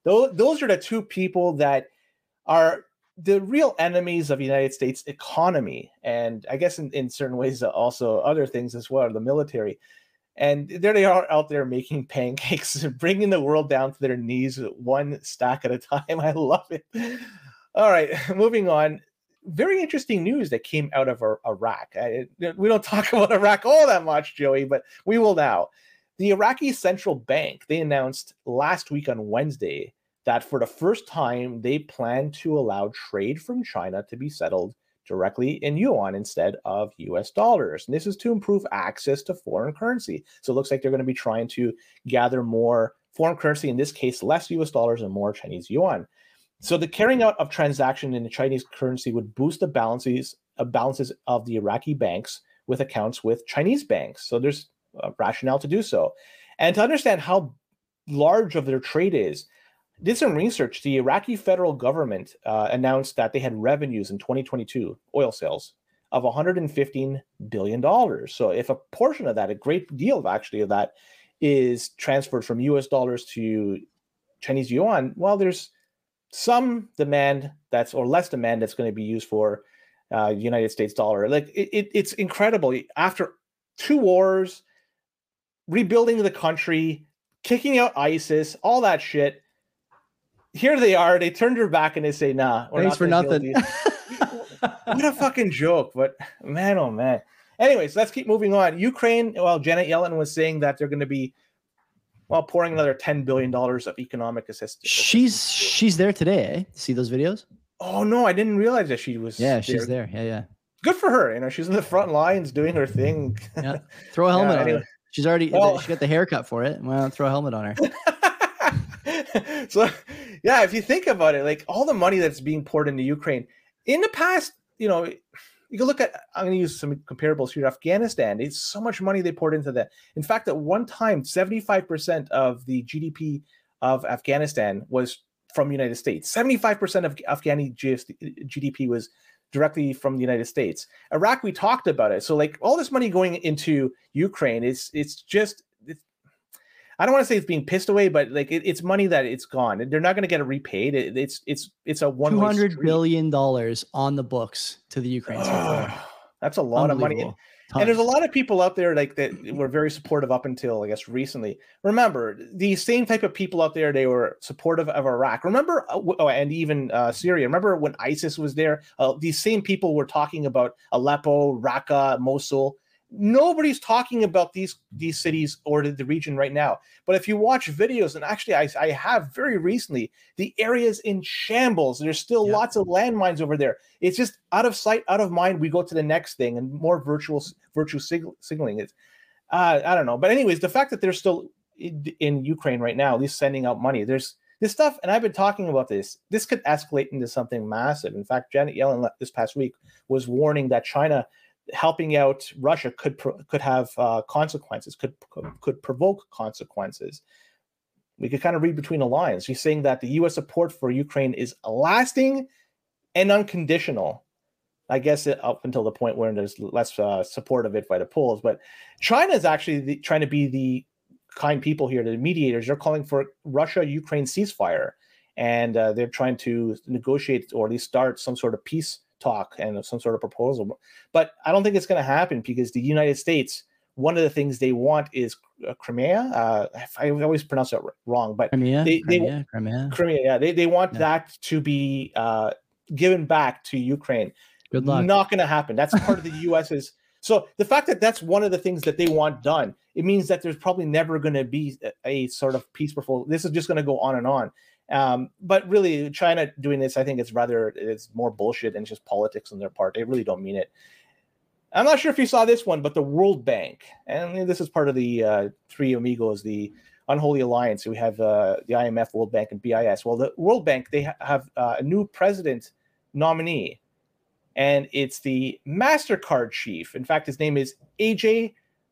those those are the two people that are the real enemies of the United States economy, and I guess in, in certain ways also other things as well, the military. And there they are out there making pancakes, bringing the world down to their knees, one stack at a time. I love it. All right, moving on. Very interesting news that came out of Iraq. I, we don't talk about Iraq all that much, Joey, but we will now. The Iraqi Central Bank, they announced last week on Wednesday that for the first time, they plan to allow trade from China to be settled directly in yuan instead of U S dollars. And this is to improve access to foreign currency. So it looks like they're going to be trying to gather more foreign currency, in this case, less U S dollars and more Chinese yuan. So the carrying out of transaction in the Chinese currency would boost the balances, uh, balances of the Iraqi banks with accounts with Chinese banks. So there's a rationale to do so. And to understand how large of their trade is, did some research. The Iraqi federal government uh, announced that they had revenues in twenty twenty-two, oil sales, of one hundred fifteen billion dollars. So if a portion of that, a great deal of actually of that, is transferred from U S dollars to Chinese yuan, well, there's some demand that's, or less demand that's going to be used for uh, United States dollar. Like it, it, it's incredible. After two wars, rebuilding the country, kicking out ISIS, all that shit, here they are. They turned their back and they say, "Nah, we're thanks not for nothing." What a fucking joke! But man, oh man. Anyways, let's keep moving on. Ukraine. Well, Janet Yellen was saying that they're going to be, well, pouring another ten billion dollars of economic assistance. She's she's there today. Eh? See those videos? Oh no, I didn't realize that she was. Yeah, there. she's there. Yeah, yeah. Good for her. You know, she's in the front lines doing her thing. Yeah. Throw a helmet Yeah, on anyway. her. She's already. Well- she got the haircut for it. Well, throw a helmet on her. So, yeah, if you think about it, like all the money that's being poured into Ukraine in the past, you know, you can look at, I'm going to use some comparables here. Afghanistan, it's so much money they poured into that. In fact, at one time, seventy-five percent of the G D P of Afghanistan was from the United States. seventy-five percent of Afghani G D P was directly from the United States. Iraq, we talked about it. So like all this money going into Ukraine, it's, it's just, it's, I don't want to say it's being pissed away, but like it, it's money that it's gone. They're not going to get it repaid. It, it's it's it's a one Two hundred billion dollars on the books to the Ukraine. Oh, that's a lot of money. And, Tons. and there's a lot of people out there like that were very supportive up until I guess recently. Remember, the same type of people out there, they were supportive of Iraq. Remember, oh, and even uh, Syria. Remember when ISIS was there? Uh, these same people were talking about Aleppo, Raqqa, Mosul. Nobody's talking about these these cities or the, the region right now. But if you watch videos, and actually I, I have very recently, the area's in shambles. There's still Yeah. lots of landmines over there. It's just out of sight, out of mind. We go to the next thing, and more virtual virtue sig- signaling is. Uh, I don't know. But anyways, the fact that they're still in, in Ukraine right now, at least sending out money, there's this stuff, and I've been talking about this. This could escalate into something massive. In fact, Janet Yellen this past week was warning that China helping out Russia could could have uh, consequences, could could provoke consequences. We could kind of read between the lines. She's saying that the U S support for Ukraine is lasting and unconditional. I guess it, up until the point where there's less uh, support of it by the polls. But China is actually the, trying to be the kind people here, the mediators. They're calling for Russia-Ukraine ceasefire, and uh, they're trying to negotiate or at least start some sort of peace talk and some sort of proposal. But I don't think it's going to happen because the United States, one of the things they want is uh, Crimea. Uh, I always pronounce it wrong, but Crimea, they, they Crimea, Crimea. Crimea, yeah, they, they want Yeah. that to be uh, given back to Ukraine. Good luck. Not going to happen. That's part of the US's. So the fact that that's one of the things that they want done, it means that there's probably never going to be a, a sort of peace proposal. This is just going to go on and on. Um, but really, China doing this, I think it's rather, it's more bullshit and it's just politics on their part. They really don't mean it. I'm not sure if you saw this one, but the World Bank, and this is part of the uh, Three Amigos, the Unholy Alliance. We have uh, the I M F, World Bank, and B I S. Well, the World Bank, they ha- have uh, a new president nominee, and it's the MasterCard chief. In fact, his name is Ajay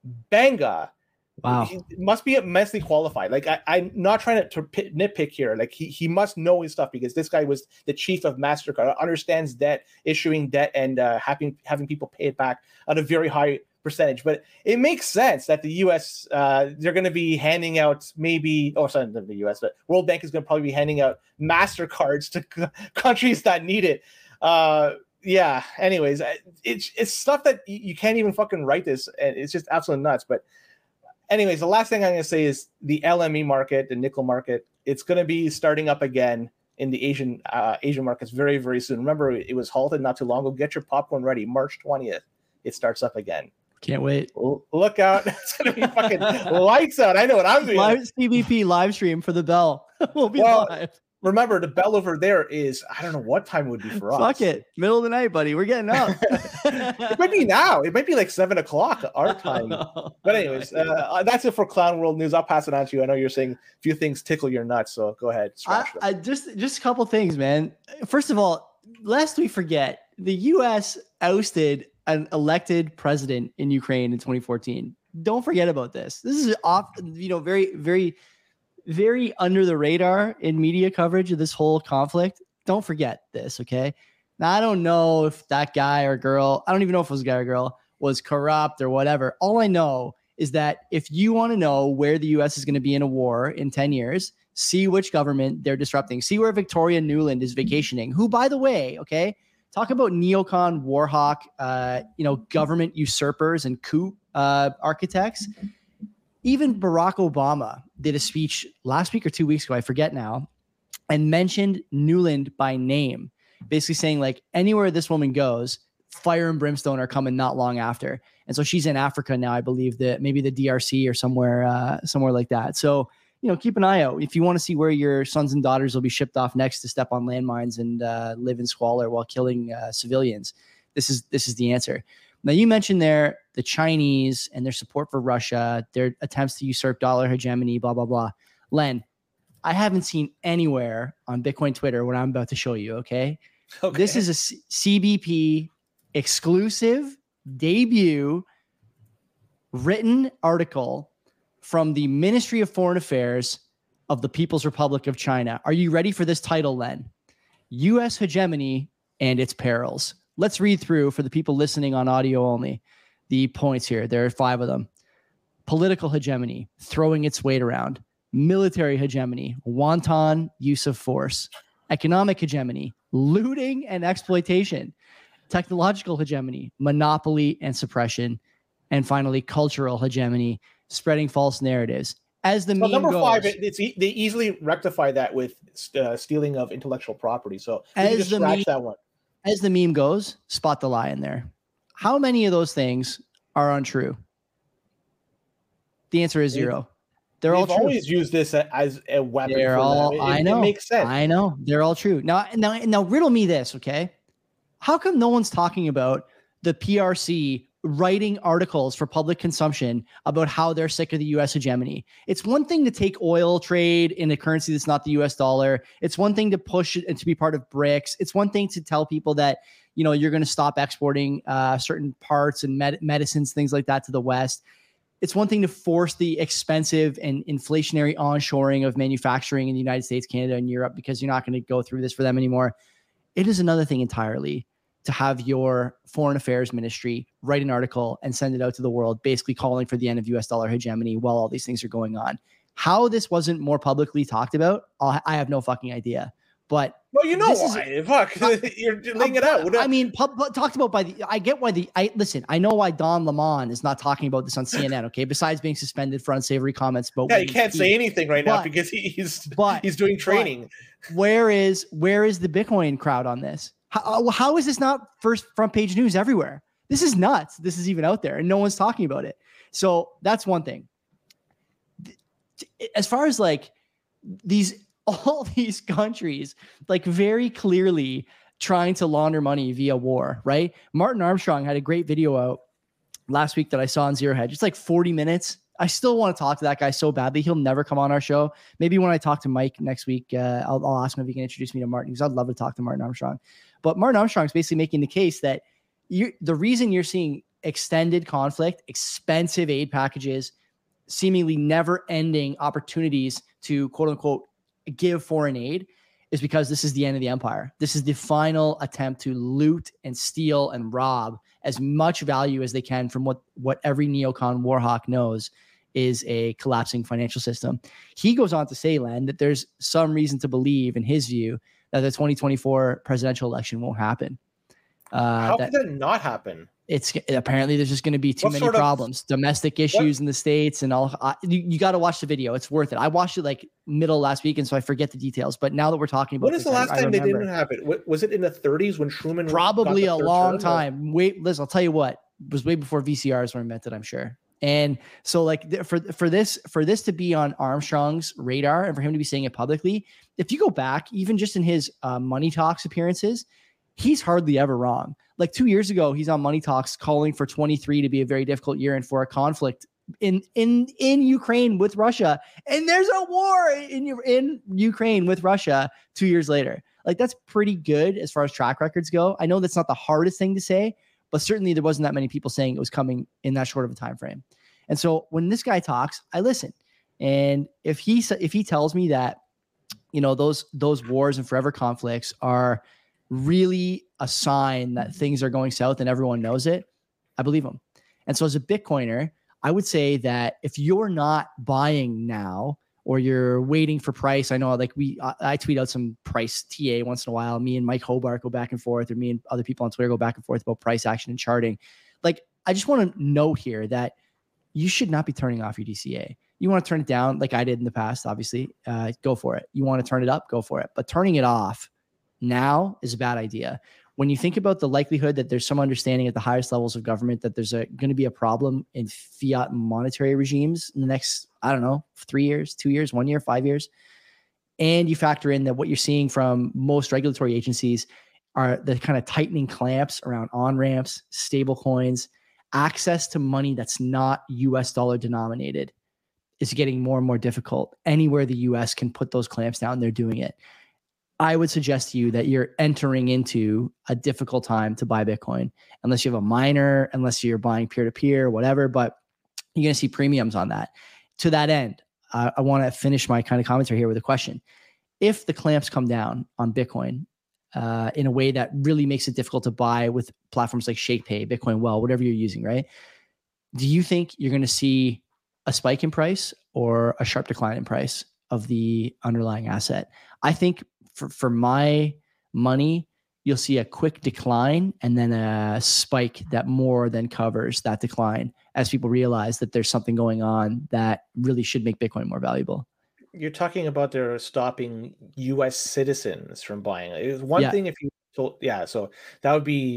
Banga. Wow. He must be immensely qualified. Like I, I'm not trying to, to pit, nitpick here. Like he, he must know his stuff because this guy was the chief of MasterCard, understands debt, issuing debt, and uh, having having people pay it back at a very high percentage, but it makes sense that the U S uh, they're going to be handing out maybe, oh, sorry, not the U S, but World Bank is going to probably be handing out MasterCards to c- countries that need it. Uh, yeah. Anyways, it's it's stuff that you can't even fucking write this, and it's just absolutely nuts. But anyways, the last thing I'm going to say is the L M E market, the nickel market. It's going to be starting up again in the Asian uh, Asian markets very, very soon. Remember, it was halted not too long ago. Get your popcorn ready. March twentieth, it starts up again. Can't wait. Look out. It's going to be fucking lights out. I know what I'm doing. Live C B P live stream for the bell. We'll be well, live. Remember, the bell over there is, I don't know what time it would be for us. Fuck it. Middle of the night, buddy. We're getting up. It might be now. It might be like seven o'clock our time. But anyways, uh, that's it for Clown World News. I'll pass it on to you. I know you're saying a few things tickle your nuts, so go ahead. I, I just, just a couple things, man. First of all, lest we forget, the U S ousted an elected president in Ukraine in twenty fourteen. Don't forget about this. This is off, you know, very, very, very under the radar in media coverage of this whole conflict. Don't forget this, okay? Now, I don't know if that guy or girl, I don't even know if it was a guy or girl, was corrupt or whatever. All I know is that if you want to know where the U S is going to be in a war in ten years, see which government they're disrupting. See where Victoria Nuland is vacationing, who, by the way, okay, talk about neocon, warhawk, uh, you know, government usurpers and coup uh, architects. Even Barack Obama did a speech last week or two weeks ago, I forget now, and mentioned Nuland by name, basically saying like anywhere this woman goes, fire and brimstone are coming not long after. And so she's in Africa now, I believe, that maybe the D R C or somewhere, uh, somewhere like that. So, you know, keep an eye out if you want to see where your sons and daughters will be shipped off next to step on landmines and uh, live in squalor while killing uh, civilians. This is this is the answer. Now, you mentioned there the Chinese and their support for Russia, their attempts to usurp dollar hegemony, blah, blah, blah. Len, I haven't seen anywhere on Bitcoin Twitter what I'm about to show you, okay? okay. This is a C- CBP exclusive debut written article from the Ministry of Foreign Affairs of the People's Republic of China. Are you ready for this title, Len? U S hegemony and its perils. Let's read through for the people listening on audio only the points here. There are five of them. Political hegemony, throwing its weight around. Military hegemony, wanton use of force. Economic hegemony, looting and exploitation. Technological hegemony, monopoly and suppression. And finally, cultural hegemony, spreading false narratives. As the so meme number goes, five, it, it's they easily rectify that with uh, stealing of intellectual property. So you as can just the scratch meme, that one. As the meme goes, spot the lie in there. How many of those things are untrue? The answer is zero. They're all They've true. always used this as a weapon. They're for all. them. It, I know. It makes sense. I know. They're all true. Now, now, now, riddle me this, okay? How come no one's talking about the P R C writing articles for public consumption about how they're sick of the U S hegemony? It's one thing to take oil trade in a currency that's not the U S dollar. It's one thing to push it and to be part of BRICS. It's one thing to tell people that, you know, you're going to stop exporting uh, certain parts and med- medicines, things like that to the West. It's one thing to force the expensive and inflationary onshoring of manufacturing in the United States, Canada, and Europe because you're not going to go through this for them anymore. It is another thing entirely to have your foreign affairs ministry write an article and send it out to the world, basically calling for the end of U S dollar hegemony while all these things are going on. How this wasn't more publicly talked about, I have no fucking idea. But well, you know this why? Is, Fuck, you're laying it out. I mean, pub, talked about by the. I get why the. I listen. I know why Don Lemon is not talking about this on C N N. Okay, besides being suspended for unsavory comments. But yeah, you can't say anything right but, now because he, he's but, he's doing training. Where is where is the Bitcoin crowd on this? How, how is this not first front page news everywhere? This is nuts. This is even out there and no one's talking about it. So that's one thing. As far as like these, all these countries, like very clearly trying to launder money via war, right? Martin Armstrong had a great video out last week that I saw on Zero Hedge. It's like forty minutes. I still want to talk to that guy so badly. He'll never come on our show. Maybe when I talk to Mike next week, uh, I'll, I'll ask him if he can introduce me to Martin because I'd love to talk to Martin Armstrong. But Martin Armstrong is basically making the case that you the reason you're seeing extended conflict, expensive aid packages, seemingly never-ending opportunities to quote-unquote give foreign aid is because this is the end of the empire. This is the final attempt to loot and steal and rob as much value as they can from what, what every neocon warhawk knows is a collapsing financial system. He goes on to say, Len, that there's some reason to believe, in his view, that the twenty twenty-four presidential election won't happen. Uh, How that could that not happen? It's apparently there's just going to be too What many sort of- problems, domestic issues in the States and all. I, you you got to watch the video. It's worth it. I watched it like middle last week, and so I forget the details. But now that we're talking about When is this, the last I, I time they remember. didn't happen? Wa- Was it in the thirties when Truman Probably got a the third long term, or- time. Wait, Liz, I'll tell you what, it was way before V C Rs were invented, I'm sure. And so like th- for, for this, for this to be on Armstrong's radar and for him to be saying it publicly, if you go back, even just in his uh, Money Talks appearances, he's hardly ever wrong. Like two years ago, he's on Money Talks calling for twenty-three to be a very difficult year and for a conflict in, in, in Ukraine with Russia. And there's a war in, in Ukraine with Russia two years later. Like that's pretty good as far as track records go. I know that's not the hardest thing to say, but certainly there wasn't that many people saying it was coming in that short of a time frame. And so when this guy talks, I listen. And if he if he tells me that, you know, those those wars and forever conflicts are really a sign that things are going south and everyone knows it, I believe him. And so as a Bitcoiner, I would say that if you're not buying now or you're waiting for price, I know like we I, I tweet out some price T A once in a while. Me and Mike Hobart go back and forth, or me and other people on Twitter go back and forth about price action and charting. Like I just want to note here that you should not be turning off your D C A. You want to turn it down like I did in the past, obviously, uh, go for it. You want to turn it up, go for it. But turning it off now is a bad idea. When you think about the likelihood that there's some understanding at the highest levels of government that there's a going to be a problem in fiat monetary regimes in the next, I don't know, three years, two years, one year, five years, and you factor in that what you're seeing from most regulatory agencies are the kind of tightening clamps around on-ramps, stable coins, access to money that's not U S dollar denominated is getting more and more difficult. Anywhere the U S can put those clamps down, they're doing it. I would suggest to you that you're entering into a difficult time to buy Bitcoin, unless you have a miner, unless you're buying peer-to-peer, whatever, but you're going to see premiums on that. To that end, uh, I want to finish my kind of commentary here with a question. If the clamps come down on Bitcoin uh, in a way that really makes it difficult to buy with platforms like ShakePay, Bitcoin Well, whatever you're using, right? Do you think you're going to see a spike in price or a sharp decline in price of the underlying asset? I think for, for my money, you'll see a quick decline and then a spike that more than covers that decline as people realize that there's something going on that really should make Bitcoin more valuable. You're talking about they're stopping U S citizens from buying it. It's one Yeah. thing if you told, yeah, so that would be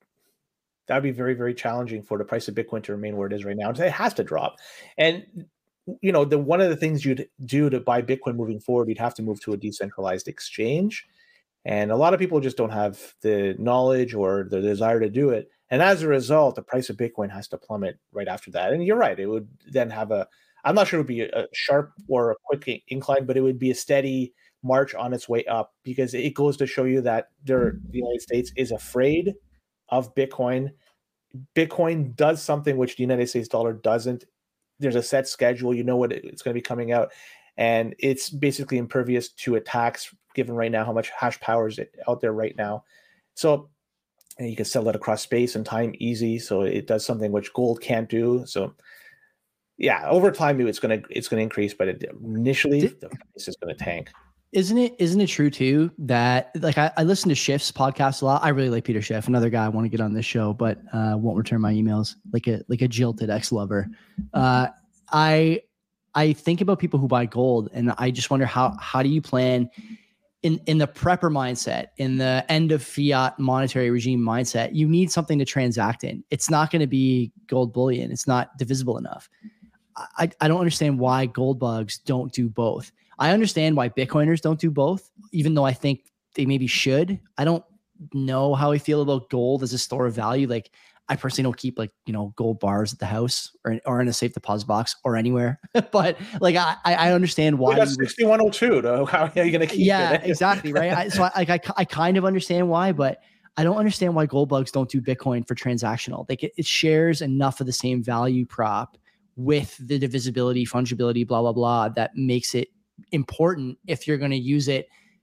that would be very, very challenging for the price of Bitcoin to remain where it is right now. It has to drop. And you know, the one of the things you'd do to buy Bitcoin moving forward, you'd have to move to a decentralized exchange. And a lot of people just don't have the knowledge or the desire to do it. And as a result, the price of Bitcoin has to plummet right after that. And you're right, it would then have a, I'm not sure it would be a sharp or a quick incline, but it would be a steady march on its way up, because it goes to show you that there, the United States is afraid of Bitcoin. Bitcoin does something which the United States dollar doesn't. There's a set schedule. You know what it's going to be coming out. And it's basically impervious to attacks, given right now how much hash power is out there right now. So and you can sell it across space and time easy. So it does something which gold can't do. So yeah, over time it's going to it's going to increase, but it, initially Did, the price is going to tank. Isn't it? Isn't it true too that like I, I listen to Schiff's podcast a lot. I really like Peter Schiff, another guy I want to get on this show, but uh, won't return my emails like a like a jilted ex lover. Uh, I I think about people who buy gold, and I just wonder how how do you plan in in the prepper mindset, in the end of fiat monetary regime mindset? You need something to transact in. It's not going to be gold bullion. It's not divisible enough. I I don't understand why gold bugs don't do both. I understand why Bitcoiners don't do both, even though I think they maybe should. I don't know how I feel about gold as a store of value. Like I personally don't keep like, you know, gold bars at the house or, or in a safe deposit box or anywhere. But like, I, I understand why. We got sixty-one oh two though. How are you going to keep yeah, it? Yeah, exactly. Right. I, so I, like, I, I kind of understand why, but I don't understand why gold bugs don't do Bitcoin for transactional. Like it, it shares enough of the same value prop with the divisibility, fungibility, blah, blah, blah, that makes it important if you're going to use it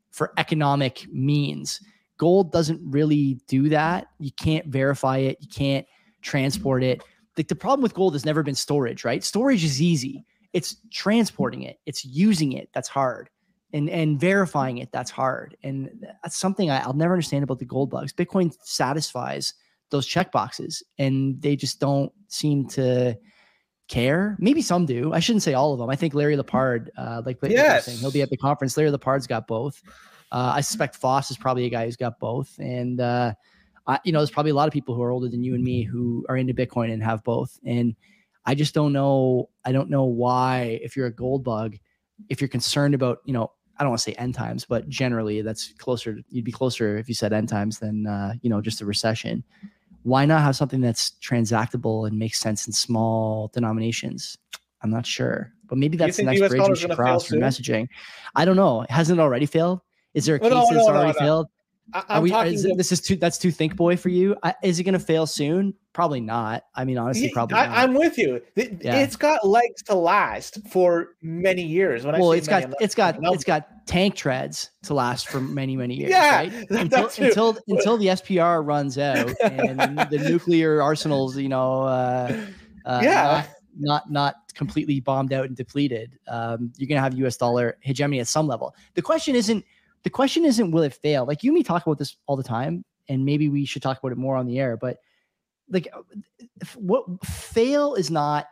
for economic means. Gold doesn't really do that. You can't verify it. You can't transport it. Like the problem with gold has never been storage, right? Storage is easy. It's transporting it. It's using it. That's hard. And, and verifying it. That's hard. And that's something I, I'll never understand about the gold bugs. Bitcoin satisfies those check boxes and they just don't seem to care. Maybe some do. I shouldn't say all of them. I think Larry Lepard, uh, like yes. saying, he'll be at the conference. Larry Lepard's got both. Uh, I suspect Foss is probably a guy who's got both. And, uh, I, you know, there's probably a lot of people who are older than you and me who are into Bitcoin and have both. And I just don't know. I don't know why, if you're a gold bug, if you're concerned about, you know, I don't want to say end times, but generally that's closer. You'd be closer if you said end times than, uh, you know, just a recession. Why not have something that's transactable and makes sense in small denominations? I'm not sure, but maybe that's the next bridge we should cross for messaging. I don't know. Hasn't it already failed? Is there a case no, no, that's no, already no. failed? I, Are we, talking is to, it, this is too, that's too think boy for you. I, is it going to fail soon? Probably not. I mean, honestly, probably I, not. I'm with you. It, Yeah. It's got legs to last for many years. When well, I say it's many, got, not, it's got, no. it's got tank treads to last for many, many years. Yeah, right? that- Until, that's true. until, until the S P R runs out and the nuclear arsenals, you know, uh, uh, Yeah. not, not, not completely bombed out and depleted. Um, you're going to have U S dollar hegemony at some level. The question isn't, the question isn't, will it fail? Like you and me talk about this all the time, and maybe we should talk about it more on the air, but like what fail is not,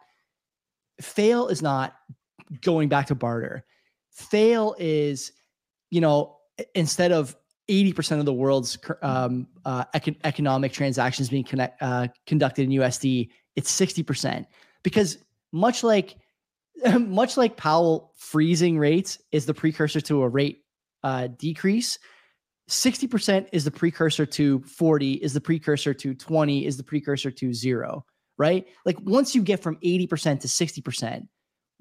fail is not going back to barter. Fail is, you know, instead of eighty percent of the world's um, uh, econ- economic transactions being connect, uh, conducted in U S D, it's sixty percent. Because much like, much like Powell freezing rates is the precursor to a rate uh, decrease, sixty percent is the precursor to forty, is the precursor to twenty, is the precursor to zero, right? Like once you get from eighty percent to sixty percent,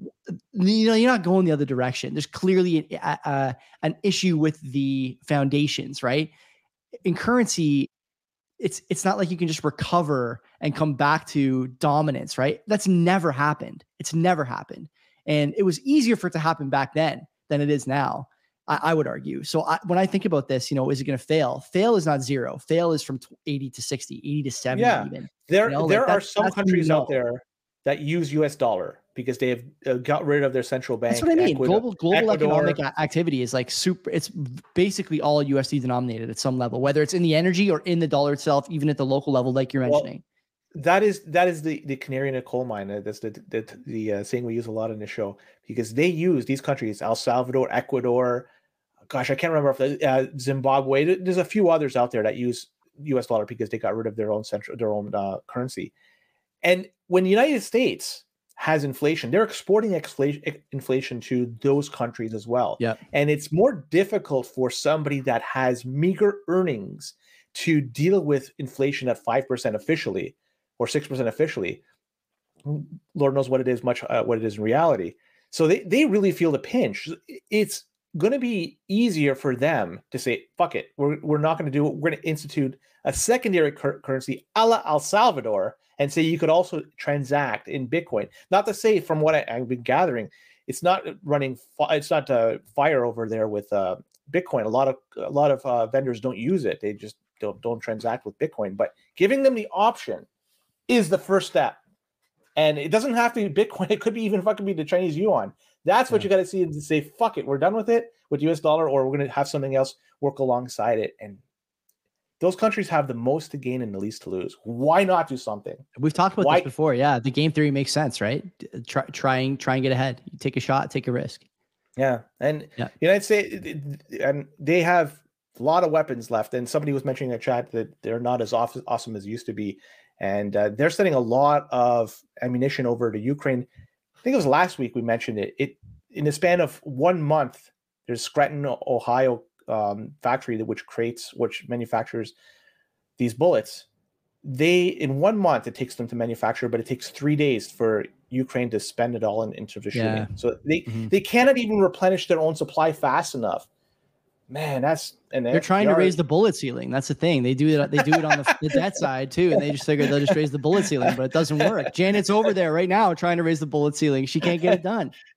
you know, you're not going the other direction. There's clearly a, a, an issue with the foundations, right? In currency, it's it's not like you can just recover and come back to dominance, right? That's never happened. It's never happened. And it was easier for it to happen back then than it is now. I, I would argue. So I, when I think about this, you know, is it going to fail? Fail is not zero. Fail is from eighty to sixty, eighty to seventy Yeah. even. There, You know, there like are that's- some that's how you countries out know. there that use U S dollar because they have uh, got rid of their central bank. That's what I mean. Ecuador- global global Ecuador. economic a- activity is like super. It's basically all U S D denominated at some level, whether it's in the energy or in the dollar itself, even at the local level, like you're Well, mentioning. That is that is the the canary in a coal mine. Uh, That's the the, the uh, saying we use a lot in the show because they use these countries: El Salvador, Ecuador. Gosh, I can't remember if the, uh, Zimbabwe. There's a few others out there that use U S dollar because they got rid of their own central their own uh, currency. And when the United States has inflation, they're exporting exflation, inflation to those countries as well. Yeah. And it's more difficult for somebody that has meager earnings to deal with inflation at five percent officially or six percent officially. Lord knows what it is, much uh, what it is in reality. So they, they really feel the pinch. It's going to be easier for them to say, fuck it, we're, we're not going to do it. We're going to institute a secondary cur- currency a la El Salvador and say you could also transact in Bitcoin. Not to say, from what I, I've been gathering, it's not running, fi- it's not uh, fire over there with uh, Bitcoin. A lot of a lot of uh, vendors don't use it. They just don't, don't transact with Bitcoin. But giving them the option is the first step. And it doesn't have to be Bitcoin. It could be even fucking be the Chinese yuan. That's what Yeah. you got to see and say, fuck it, we're done with it with U S dollar, or we're going to have something else work alongside it. And those countries have the most to gain and the least to lose. Why not do something? We've talked about Why- this before. Yeah. The game theory makes sense, right? Try, trying, try and get ahead. You take a shot, take a risk. Yeah. And Yeah. United States, and they have a lot of weapons left. And somebody was mentioning in the chat that they're not as off- awesome as used to be. And uh, they're sending a lot of ammunition over to Ukraine. I think it was last week we mentioned it. It in the span of one month, there's Scranton, Ohio um, factory that which creates, which manufactures these bullets. They in one month it takes them to manufacture, but it takes three days for Ukraine to spend it all in, in terms of shooting. Yeah. So they Mhm. they cannot even replenish their own supply fast enough. Man, that's and They're trying to raise the bullet ceiling. That's the thing. They do it. They do it on the, the debt side too, and they just figure they'll just raise the bullet ceiling, but it doesn't work. Janet's over there right now trying to raise the bullet ceiling. She can't get it done.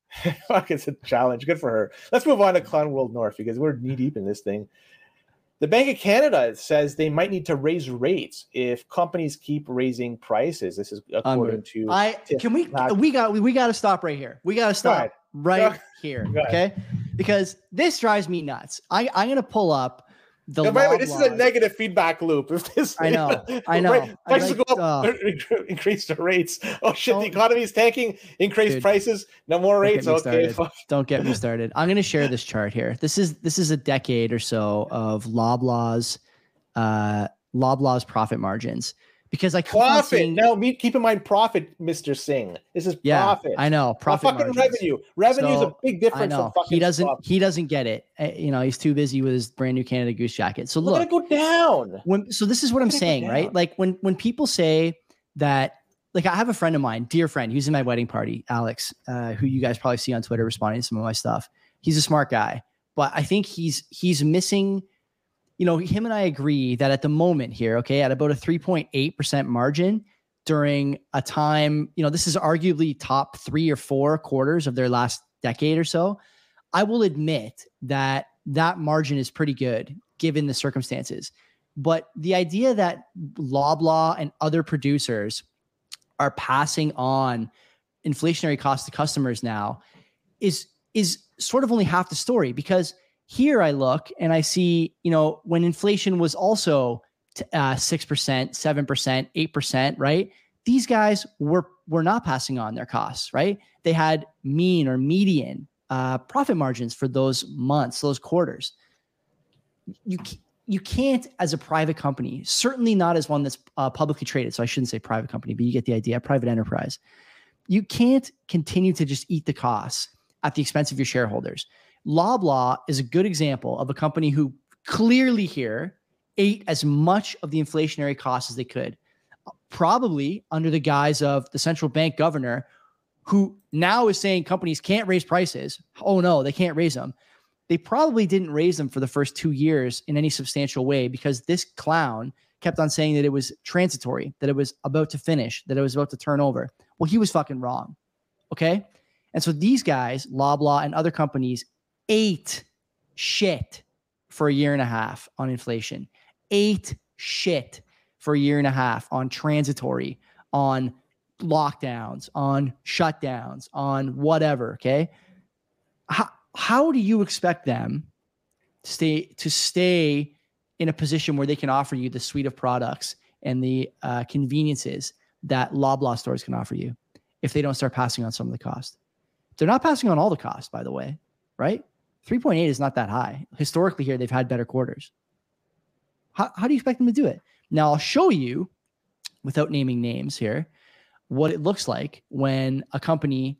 Fuck, it's a challenge. Good for her. Let's move on to Clown World North because we're knee deep in this thing. The Bank of Canada says they might need to raise rates if companies keep raising prices. This is according um, to. I can we we got we got to stop right here. We got to stop right here, okay? Because this drives me nuts. I I'm gonna pull up. The no, by the way, this is a negative feedback loop. If this, I know, I know. Prices like, go up, uh, increase the rates. Oh shit, the economy is tanking. Increase dude, prices. No more rates. Okay, don't get me started. I'm going to share this chart here. This is this is a decade or so of Loblaw's, uh, Loblaw's profit margins. Because I keep profit seeing, now. Me, keep in mind profit, Mister Singh. This is yeah, profit. I know profit. Not fucking margins. revenue. Revenue so, is a big difference. I know. From fucking he doesn't. stuff. He doesn't get it. Uh, you know, he's too busy with his brand new Canada Goose jacket. So We're look, gonna go down. When so this is what I'm saying, right? Like when when people say that, like I have a friend of mine, dear friend, who's in my wedding party, Alex, uh, who you guys probably see on Twitter responding to some of my stuff. He's a smart guy, but I think he's he's missing. You know, him and I agree that at the moment here, okay, at about a three point eight percent margin during a time, you know, this is arguably top three or four quarters of their last decade or so. I will admit that that margin is pretty good given the circumstances. But the idea that Loblaw and other producers are passing on inflationary costs to customers now is, is sort of only half the story, because here I look and I see, you know, when inflation was also uh, six percent, seven percent, eight percent, right? These guys were, were not passing on their costs, right? They had mean or median uh, profit margins for those months, those quarters. You, you can't, as a private company, certainly not as one that's uh, publicly traded. So I shouldn't say private company, but you get the idea, private enterprise. You can't continue to just eat the costs at the expense of your shareholders. Loblaw is a good example of a company who clearly here ate as much of the inflationary costs as they could, probably under the guise of the central bank governor, who now is saying companies can't raise prices. Oh no, they can't raise them. They probably didn't raise them for the first two years in any substantial way, because this clown kept on saying that it was transitory, that it was about to finish, that it was about to turn over. Well, he was fucking wrong. Okay. And so these guys, Loblaw and other companies, ate shit for a year and a half on inflation, ate shit for a year and a half on transitory, on lockdowns, on shutdowns, on whatever. Okay. How, how do you expect them to stay, to stay in a position where they can offer you the suite of products and the uh, conveniences that Loblaw stores can offer you if they don't start passing on some of the cost? They're not passing on all the cost, by the way, right? three point eight is not that high. Historically here, they've had better quarters. How, how do you expect them to do it? Now, I'll show you, without naming names here, what it looks like when a company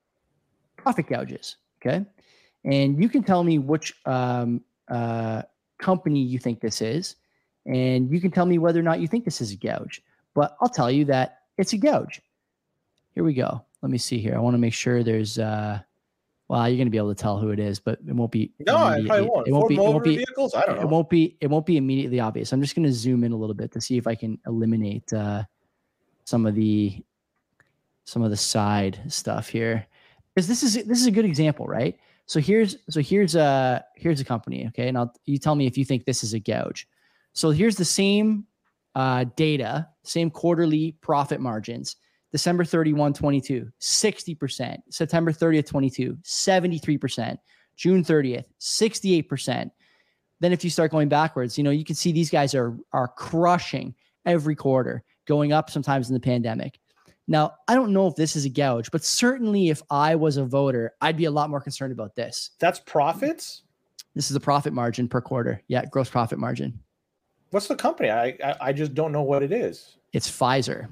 profit gouges, okay? And you can tell me which um, uh, company you think this is, and you can tell me whether or not you think this is a gouge. But I'll tell you that it's a gouge. Here we go. Let me see here. I want to make sure there's... Uh, Well, you're going to be able to tell who it is, but it won't be. No, I probably won't. It won't be. It won't be vehicles. I don't know. It won't be. It won't be immediately obvious. I'm just going to zoom in a little bit to see if I can eliminate uh, some of the some of the side stuff here, because this is this is a good example, right? So here's so here's a here's a company, okay, and I'll you tell me if you think this is a gouge. So here's the same uh, data, same quarterly profit margins. December thirty-first, twenty-two, sixty percent. September thirtieth, twenty-two, seventy-three percent. June thirtieth, sixty-eight percent. Then if you start going backwards, you know, you can see these guys are, are crushing every quarter, going up sometimes in the pandemic. Now, I don't know if this is a gouge, but certainly if I was a voter, I'd be a lot more concerned about this. That's profits? This is a profit margin per quarter. Yeah, gross profit margin. What's the company? I I, I just don't know what it is. It's Pfizer.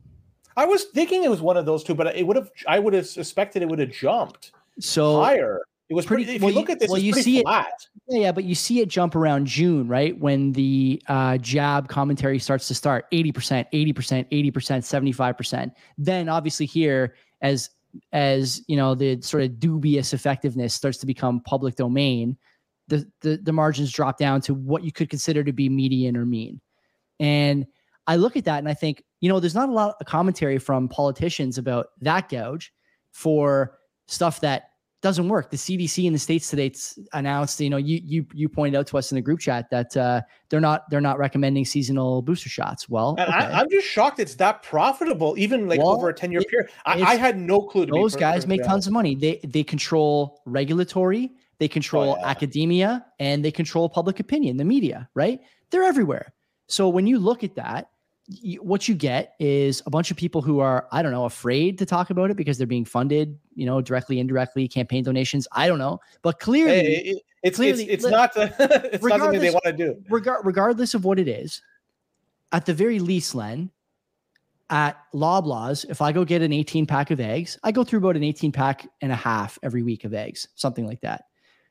I was thinking it was one of those two, but it would have. I would have suspected it would have jumped so higher. It was pretty. pretty if well, you look at this, well, it's you pretty see flat. It, yeah, yeah, but you see it jump around June, right? When the uh, jab commentary starts to start, eighty percent, eighty percent, eighty percent, seventy-five percent. Then obviously here, as as you know, the sort of dubious effectiveness starts to become public domain, the the, the margins drop down to what you could consider to be median or mean. And I look at that and I think, you know, there's not a lot of commentary from politicians about that gouge for stuff that Doesn't work. The C D C in the States today announced, you know, you you you pointed out to us in the group chat that uh, they're not they're not recommending seasonal booster shots. Well, and okay. I, I'm just shocked it's that profitable, even like well, over a ten year it, period. I, I had no clue. To those be guys make tons of money. They they control regulatory, they control oh, yeah. academia, and they control public opinion, the media. Right? They're everywhere. So when you look at that, you, what you get is a bunch of people who are, I don't know, afraid to talk about it because they're being funded, you know, directly, indirectly, campaign donations. I don't know, but clearly, hey, it, it's clearly, it's, it's li- not it's not something they want to do. Regard, regardless of what it is, at the very least, Len, at Loblaws, if I go get an eighteen pack of eggs, I go through about an eighteen pack and a half every week of eggs, something like that.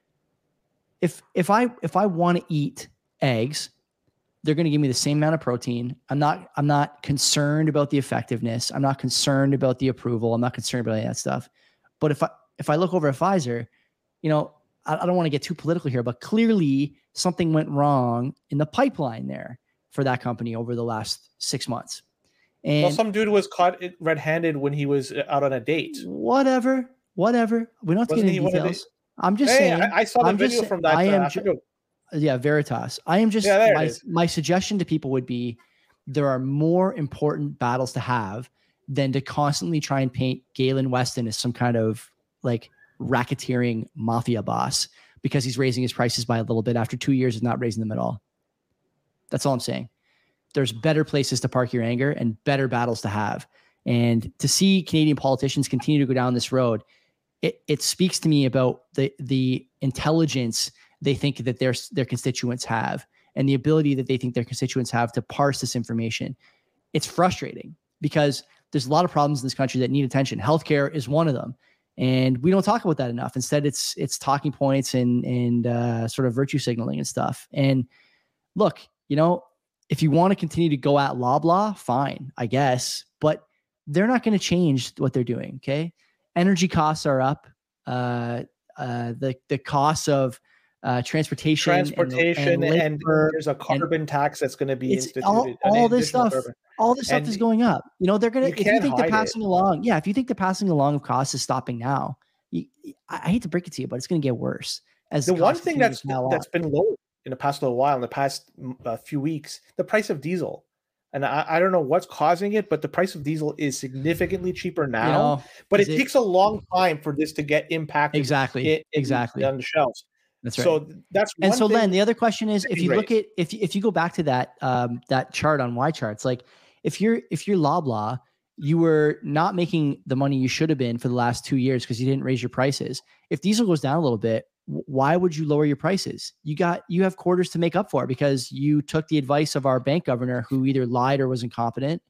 If if I if I want to eat eggs, they're going to give me the same amount of protein. I'm not, I'm not concerned about the effectiveness. I'm not concerned about the approval. I'm not concerned about any of that stuff. But if I, if I look over at Pfizer, you know, I, I don't want to get too political here, but clearly something went wrong in the pipeline there for that company over the last six months. And well, some dude was caught red-handed when he was out on a date. Whatever, whatever. We don't have to Wasn't get into details. I'm just hey, saying. I, I saw the I'm video just, from that. I am. Uh, Ju- Yeah, Veritas. I am just, yeah, my, my suggestion to people would be there are more important battles to have than to constantly try and paint Galen Weston as some kind of like racketeering mafia boss because he's raising his prices by a little bit after two years of not raising them at all. That's all I'm saying. There's better places to park your anger and better battles to have. And to see Canadian politicians continue to go down this road, it, it speaks to me about the, the intelligence they think that their their constituents have and the ability that they think their constituents have to parse this information. It's frustrating because there's a lot of problems in this country that need attention. Healthcare is one of them. And we don't talk about that enough. Instead, it's it's talking points and and uh, sort of virtue signaling and stuff. And look, you know, if you want to continue to go at Loblaw, fine, I guess. But they're not going to change what they're doing, okay? Energy costs are up. Uh, uh, the the costs of Uh, transportation, transportation, and, and, and there's a carbon and tax that's going to be instituted. All, all this stuff, carbon. all this stuff and is going up. You know, they're going to, if you think they're passing it. along, yeah, if you think the passing along of costs is stopping now, you, I, I hate to break it to you, but it's going to get worse. As the one thing that's that's on. been low in the past little while, in the past uh, few weeks, the price of diesel. And I, I don't know what's causing it, but the price of diesel is significantly cheaper now. You know, but it, it takes a long time for this to get impacted. Exactly. In, exactly. On the shelves. That's right. So that's and one so thing. Len, the other question is, if you great. look at if if you go back to that um, that chart on Y charts, like if you're if you're Loblaw, you were not making the money you should have been for the last two years because you didn't raise your prices. If diesel goes down a little bit, why would you lower your prices? You got you have quarters to make up for because you took the advice of our bank governor who either lied or was incompetent,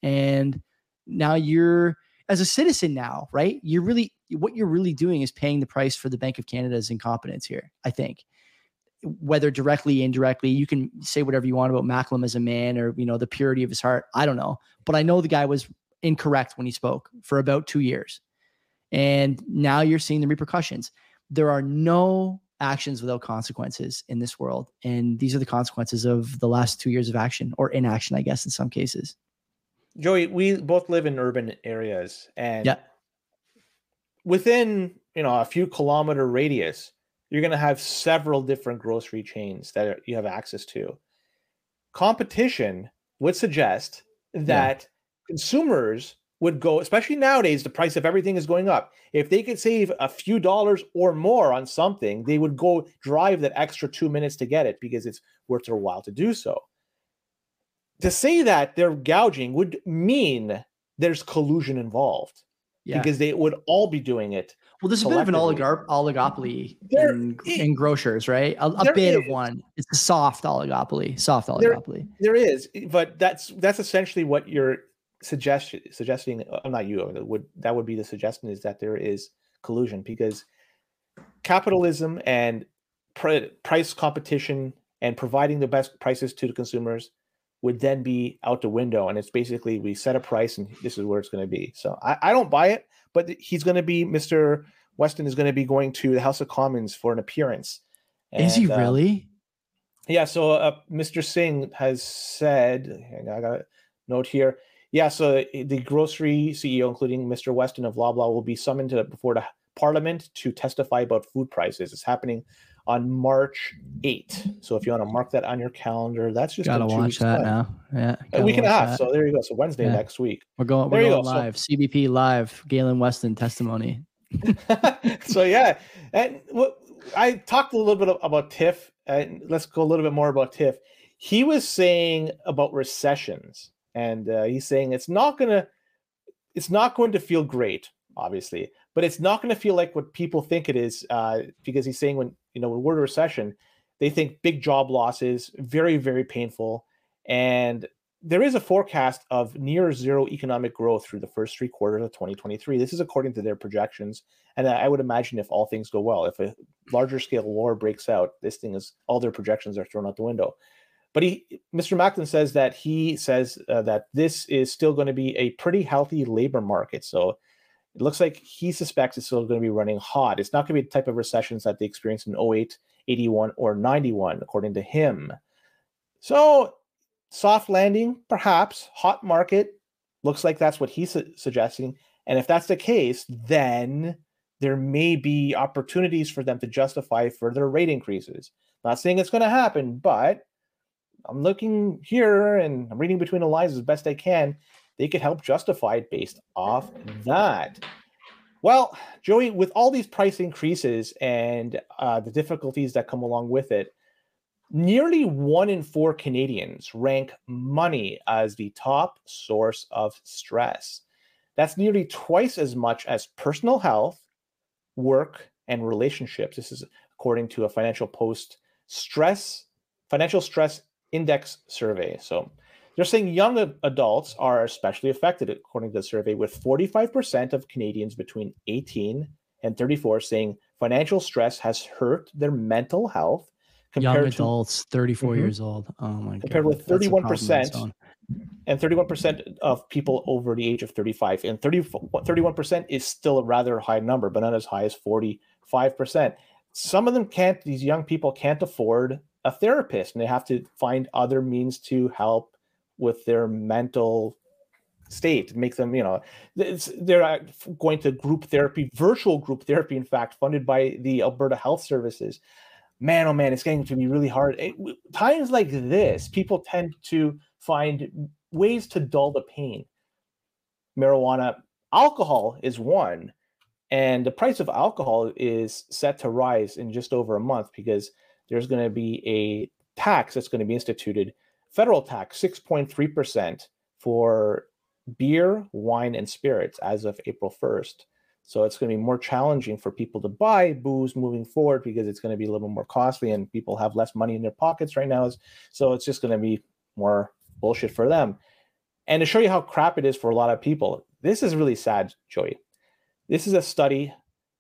and now you're as a citizen now, right? You're really what you're really doing is paying the price for the Bank of Canada's incompetence here, I think. Whether directly, indirectly, you can say whatever you want about Macklem as a man or, you know, the purity of his heart. I don't know. But I know the guy was incorrect when he spoke for about two years. And now you're seeing the repercussions. There are no actions without consequences in this world. And these are the consequences of the last two years of action or inaction, I guess, in some cases. Joey, we both live in urban areas, and yeah. within, you know, a few kilometer radius, you're going to have several different grocery chains that are, you have access to. Competition would suggest that yeah. consumers would go, especially nowadays, the price of everything is going up. If they could save a few dollars or more on something, they would go drive that extra two minutes to get it because it's worth their while to do so. To say that they're gouging would mean there's collusion involved. Yeah. Because they would all be doing it. Well, there's a bit of an oligar- oligopoly there, in, it, in grocers, right? A, a bit is. of one. It's a soft oligopoly, soft oligopoly. There, there is, but that's that's essentially what you're suggesting. Suggesting, I'm not you. Would that would be the suggestion is that there is collusion because capitalism and pr- price competition and providing the best prices to the consumers would then be out the window. And it's basically, we set a price and this is where it's going to be. So I, I don't buy it, but he's going to be, Mister Weston is going to be going to the House of Commons for an appearance. And, is he really? Uh, yeah. So uh, Mister Singh has said, I got a note here. Yeah. So the grocery C E O, including Mister Weston of Loblaw, will be summoned to before the Parliament to testify about food prices. It's happening on March eighth. So if you want to mark that on your calendar, that's just Gotta in two watch weeks that time. now. Yeah. A week and a half. That. So there you go. So Wednesday yeah. next week. We're going, there we're you going go. live. So, C B P live, Galen Weston testimony. so yeah. And what I talked a little bit about Tiff. And let's go a little bit more about Tiff. He was saying about recessions, and uh, he's saying it's not gonna, it's not going to feel great, obviously, but it's not going to feel like what people think it is, uh, because he's saying when you know when word recession, they think big job losses, very very painful, and there is a forecast of near zero economic growth through the first three quarters of twenty twenty-three. This is according to their projections. And I would imagine if all things go well, if a larger scale war breaks out, this thing is, all their projections are thrown out the window. But he, Mister Macklin says that he says uh, that this is still going to be a pretty healthy labor market. So it looks like he suspects it's still going to be running hot. It's not going to be the type of recessions that they experienced in oh eight, eighty-one, or ninety-one, according to him. So soft landing, perhaps. Hot market, looks like that's what he's su- suggesting. And if that's the case, then there may be opportunities for them to justify further rate increases. Not saying it's going to happen, but I'm looking here and I'm reading between the lines as best I can. They could help justify it based off that. Well, Joey, with all these price increases and uh, the difficulties that come along with it, nearly one in four Canadians rank money as the top source of stress. That's nearly twice as much as personal health, work, and relationships. This is according to a Financial Post stress, financial stress index survey. So they're saying young adults are especially affected, according to the survey, with forty-five percent of Canadians between eighteen and thirty-four saying financial stress has hurt their mental health. Young adults, to, thirty-four mm-hmm. years old. Oh my god. Compared with thirty-one percent and thirty-one percent of people over the age of thirty-five. And thirty, thirty-one percent is still a rather high number, but not as high as forty-five percent. Some of them can't, these young people can't afford a therapist, and they have to find other means to help with their mental state, make them, you know, they're going to group therapy, virtual group therapy, in fact, funded by the Alberta Health Services. Man, oh man, it's getting to be really hard. It, times like this, people tend to find ways to dull the pain. Marijuana, alcohol is one, and the price of alcohol is set to rise in just over a month because there's going to be a tax that's going to be instituted, federal tax, six point three percent for beer, wine, and spirits as of April first. So it's going to be more challenging for people to buy booze moving forward because it's going to be a little more costly and people have less money in their pockets right now. So it's just going to be more bullshit for them. And to show you how crap it is for a lot of people, this is really sad, Joey. This is a study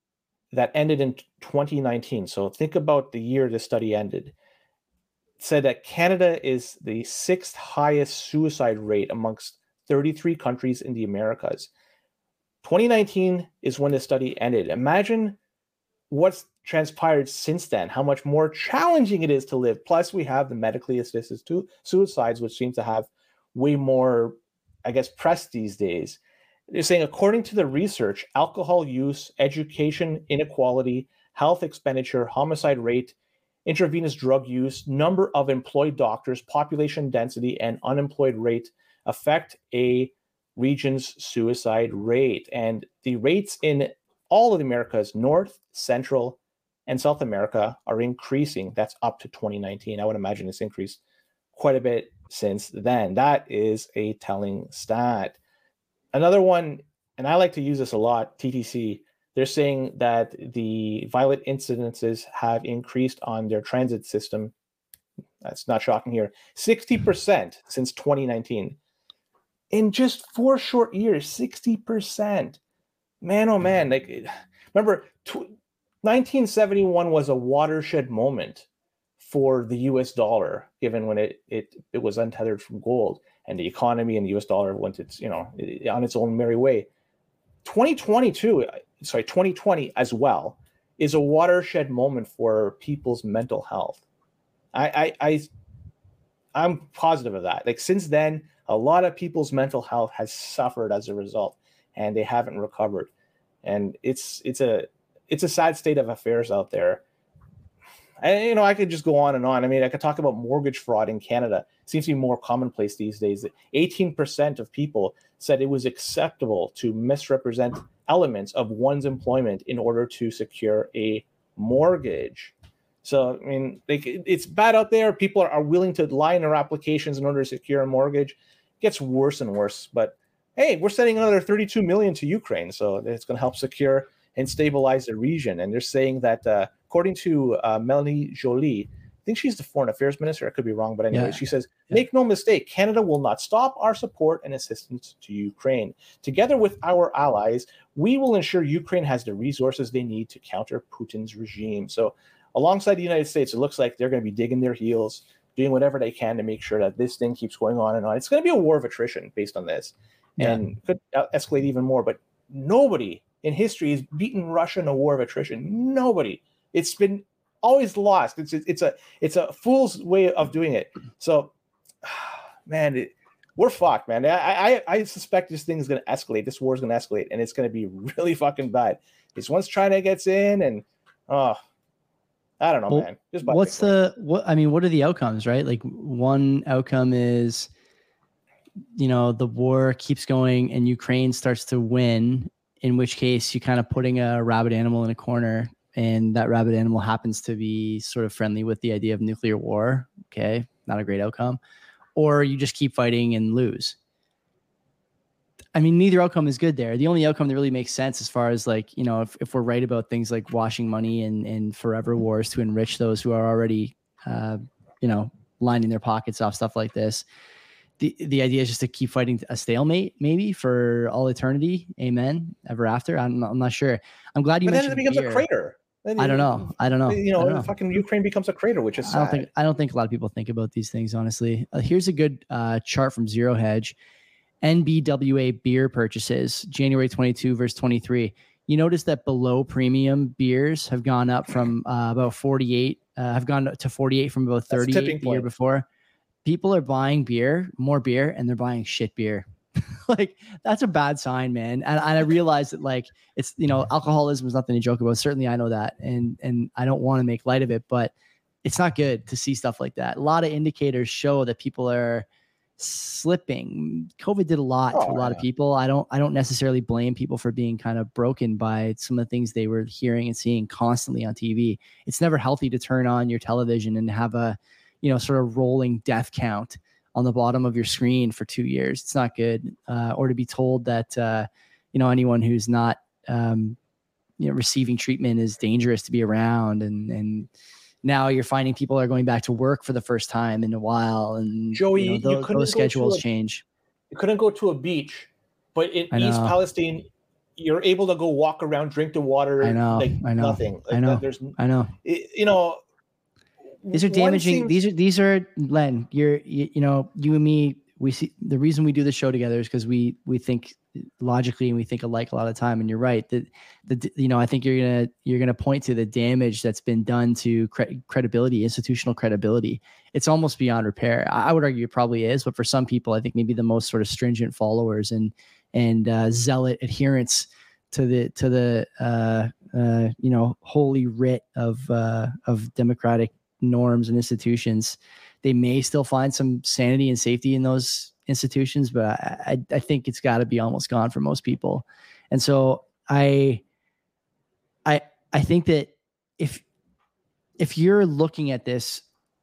that ended in twenty nineteen. So think about the year this study ended. It said that Canada is the sixth highest suicide rate amongst thirty-three countries in the Americas. twenty nineteen is when the study ended. Imagine what's transpired since then, how much more challenging it is to live. Plus, we have the medically assisted suicides, which seem to have way more, I guess, press these days. They're saying, according to the research, alcohol use, education inequality, health expenditure, homicide rate, intravenous drug use, number of employed doctors, population density, and unemployed rate affect a region's suicide rate. And the rates in all of the Americas, North, Central, and South America, are increasing. That's up to twenty nineteen. I would imagine it's increased quite a bit since then. That is a telling stat. Another one, and I like to use this a lot, T T C, they're saying that the violent incidences have increased on their transit system. That's not shocking here. sixty percent since twenty nineteen. In just four short years, sixty percent. Man, oh man. Like, remember, tw- nineteen seventy-one was a watershed moment for the U S dollar, given when it, it, it was untethered from gold and the economy and the U S dollar went its, you know, on its own merry way. twenty twenty-two, sorry, twenty twenty as well, is a watershed moment for people's mental health. I, I, I I'm positive of that. Like, since then, a lot of people's mental health has suffered as a result, and they haven't recovered. And it's it's a it's a sad state of affairs out there. And, you know, I could just go on and on. I mean, I could talk about mortgage fraud in Canada. It seems to be more commonplace these days. eighteen percent of people said it was acceptable to misrepresent elements of one's employment in order to secure a mortgage. So, I mean, they, it's bad out there. People are, are willing to lie in their applications in order to secure a mortgage. It gets worse and worse. But, hey, we're sending another thirty-two million dollars to Ukraine, so it's going to help secure and stabilize the region. And they're saying that, uh, according to uh, Melanie Joly, I think she's the foreign affairs minister. I could be wrong, but anyway, yeah. she says, make no mistake, Canada will not stop our support and assistance to Ukraine. Together with our allies, we will ensure Ukraine has the resources they need to counter Putin's regime. So alongside the United States, it looks like they're going to be digging their heels, doing whatever they can to make sure that this thing keeps going on and on. It's going to be a war of attrition based on this, yeah. and could escalate even more. But nobody in history has beaten Russia in a war of attrition. Nobody. It's been always lost. It's it's a it's a fool's way of doing it. So, man, it, we're fucked, man. I, I I suspect this thing is going to escalate. This war is going to escalate, and it's going to be really fucking bad. Because once China gets in, and oh, I don't know, well, man. Just what's the what? I mean, what are the outcomes, right? Like one outcome is, you know, the war keeps going, and Ukraine starts to win. In which case, you're kind of putting a rabid animal in a corner. And that rabid animal happens to be sort of friendly with the idea of nuclear war. Okay, not a great outcome. Or you just keep fighting and lose. I mean, neither outcome is good there. The only outcome that really makes sense as far as like, you know, if, if we're right about things like washing money and, and forever wars to enrich those who are already, uh, you know, lining their pockets off stuff like this. The, the idea is just to keep fighting a stalemate, maybe for all eternity. Amen. Ever after. I'm not, I'm not sure. I'm glad you but mentioned then it becomes beer. a crater. Then I don't know. I don't know. You know, know. fucking Ukraine becomes a crater, which is sad. I don't think I don't think a lot of people think about these things, honestly. Uh, here's a good uh, chart from Zero Hedge. N B W A beer purchases, January twenty-second versus twenty-three. You notice that below premium beers have gone up from uh, about forty-eight, uh, have gone to forty-eight from about thirty-eight the year before. People are buying beer, more beer, and they're buying shit beer. Like, that's a bad sign, man. And, and I realize that, like, it's, you know, alcoholism is nothing to joke about. Certainly I know that. And, and I don't want to make light of it, but it's not good to see stuff like that. A lot of indicators show that people are slipping. COVID did a lot oh, to a lot yeah. of people. I don't, I don't necessarily blame people for being kind of broken by some of the things they were hearing and seeing constantly on T V. It's never healthy to turn on your television and have a, you know, sort of rolling death count on the bottom of your screen for two years. It's not good. Uh, or to be told that, uh, you know, anyone who's not, um, you know, receiving treatment is dangerous to be around. And, and now you're finding people are going back to work for the first time in a while. And Joey, you know, those, those schedules a, change. You couldn't go to a beach, but in East Palestine, you're able to go walk around, drink the water. I know. Like I know. Nothing. Like I know. There's, I know. It, you know, These are damaging. Seems- these are, these are Len, you're, you, you know, you and me, we see the reason we do the show together is because we, we think logically and we think alike a lot of the time. And you're right that the, you know, I think you're going to, you're going to point to the damage that's been done to cre- credibility, institutional credibility. It's almost beyond repair. I, I would argue it probably is, but for some people, I think maybe the most sort of stringent followers and, and uh, zealot adherents to the, to the, uh, uh, you know, holy writ of, uh, of democratic norms and institutions, they may still find some sanity and safety in those institutions, but I, I, I think it's got to be almost gone for most people. And so I, I, I think that if, if you're looking at this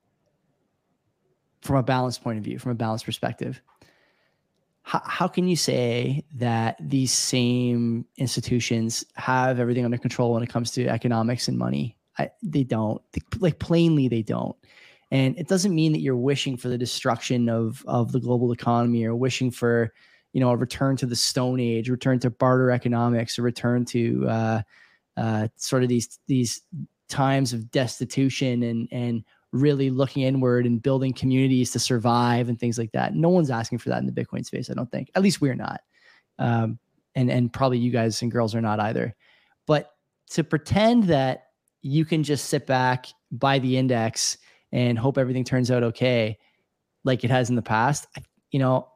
from a balanced point of view, from a balanced perspective, how, how can you say that these same institutions have everything under control when it comes to economics and money? I, they don't. They, like, plainly they don't. And it doesn't mean that you're wishing for the destruction of, of the global economy or wishing for, you know, a return to the Stone Age, return to barter economics, a return to uh, uh, sort of these these times of destitution and and really looking inward and building communities to survive and things like that. No one's asking for that in the Bitcoin space, I don't think. At least we're not. Um, and, and probably you guys and girls are not either. But to pretend that you can just sit back, buy the index, and hope everything turns out okay, like it has in the past, you know,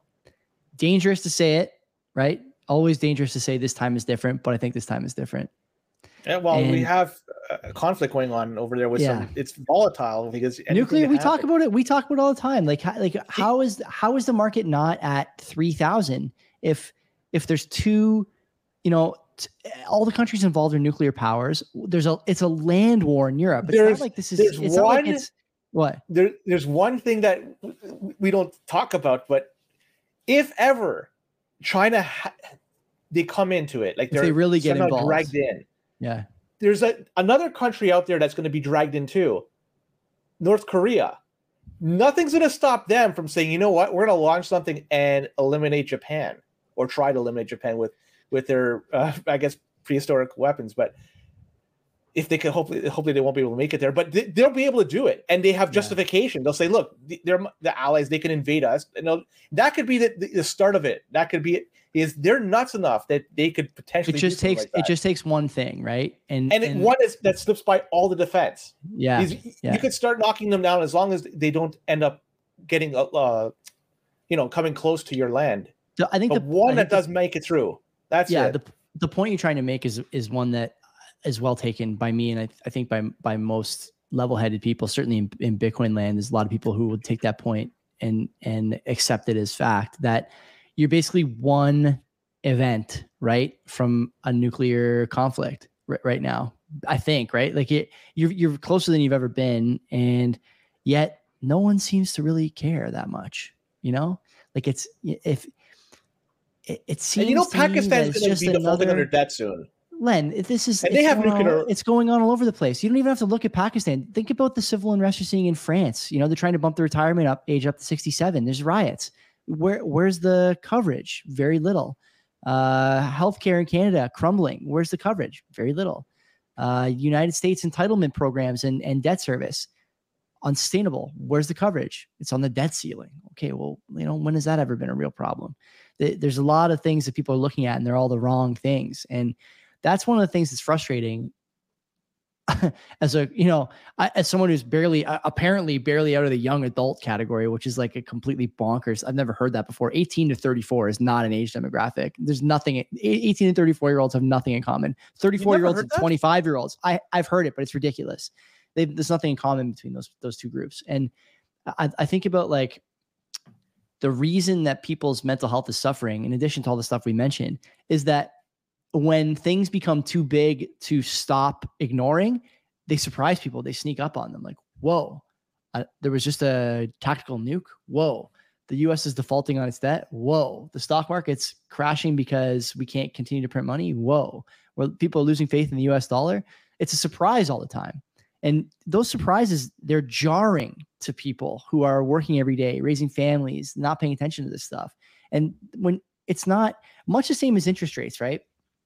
dangerous to say it, right? Always dangerous to say this time is different, but I think this time is different. Yeah, well, And- we have a conflict going on over there with Yeah. some. It's volatile because anything Nuclear. can We talk happen. about it. We talk about it all the time. Like, how, like how is how is the market not at three thousand? If if there's two, you know, t- all the countries involved are nuclear powers. There's a it's a land war in Europe. It's There's- not like this is. there's It's not like one- it's what. There, there's one thing that w- we don't talk about, but if ever China ha- they come into it, like If they're they really get somehow involved. dragged in. Yeah. There's a another country out there that's going to be dragged in too, North Korea. Nothing's going to stop them from saying, you know what, we're going to launch something and eliminate Japan, or try to eliminate Japan with with their, uh, I guess, prehistoric weapons. But if they can, hopefully, hopefully they won't be able to make it there. But they, they'll be able to do it, and they have Yeah. justification. They'll say, look, they're the allies; they can invade us. And they'll- that could be the, the, the start of it. That could be it. Is they're nuts enough that they could potentially. It do just something takes like that. it just takes one thing, right? And and, it, one is that slips by all the defense. yeah, Is- yeah. You could start knocking them down as long as they don't end up getting, uh, you know, coming close to your land. So I think But the one I that think the- does make it through. That's yeah it. the the point you're trying to make is is one that is well taken by me, and I, I think by by most level-headed people, certainly in, in Bitcoin land. There's a lot of people who would take that point and and accept it as fact that you're basically one event, right, from a nuclear conflict right, right now. I think, right, like it, you're you're closer than you've ever been, and yet no one seems to really care that much. You know, like it's if it, it seems. and you know, to me that Pakistan's it's going to just be defaulting another- under debt soon. Len, if this is And they it's have going on- nuclear- it's going on all over the place. You don't even have to look at Pakistan. Think about the civil unrest you're seeing in France. You know, they're trying to bump the retirement up age up to sixty-seven. There's riots. Where where's the coverage? Very little. Uh, healthcare in Canada crumbling. Where's the coverage? Very little. Uh, United States entitlement programs and, and debt service unsustainable. Where's the coverage? It's on the debt ceiling. Okay, well, you know, when has that ever been a real problem? Th- There's a lot of things that people are looking at, and they're all the wrong things. And that's one of the things that's frustrating. As a, you know, I, as someone who's barely, uh, apparently barely out of the young adult category, which is like a completely bonkers. I've never heard that before. eighteen to thirty-four is not an age demographic. There's nothing. eighteen and thirty-four year olds have nothing in common. thirty-four year olds heard and that? twenty-five year olds. I I've heard it, but it's ridiculous. They, there's nothing in common between those those two groups. And I, I think about like the reason that people's mental health is suffering, in addition to all the stuff we mentioned, is that when things become too big to stop ignoring, they surprise people. They sneak up on them like, whoa, uh, there was just a tactical nuke. Whoa, the U S is defaulting on its debt. Whoa, the stock market's crashing because we can't continue to print money. Whoa, where people are losing faith in the U S dollar. It's a surprise all the time. And those surprises, they're jarring to people who are working every day, raising families, not paying attention to this stuff. And when it's not much the same as interest rates, right?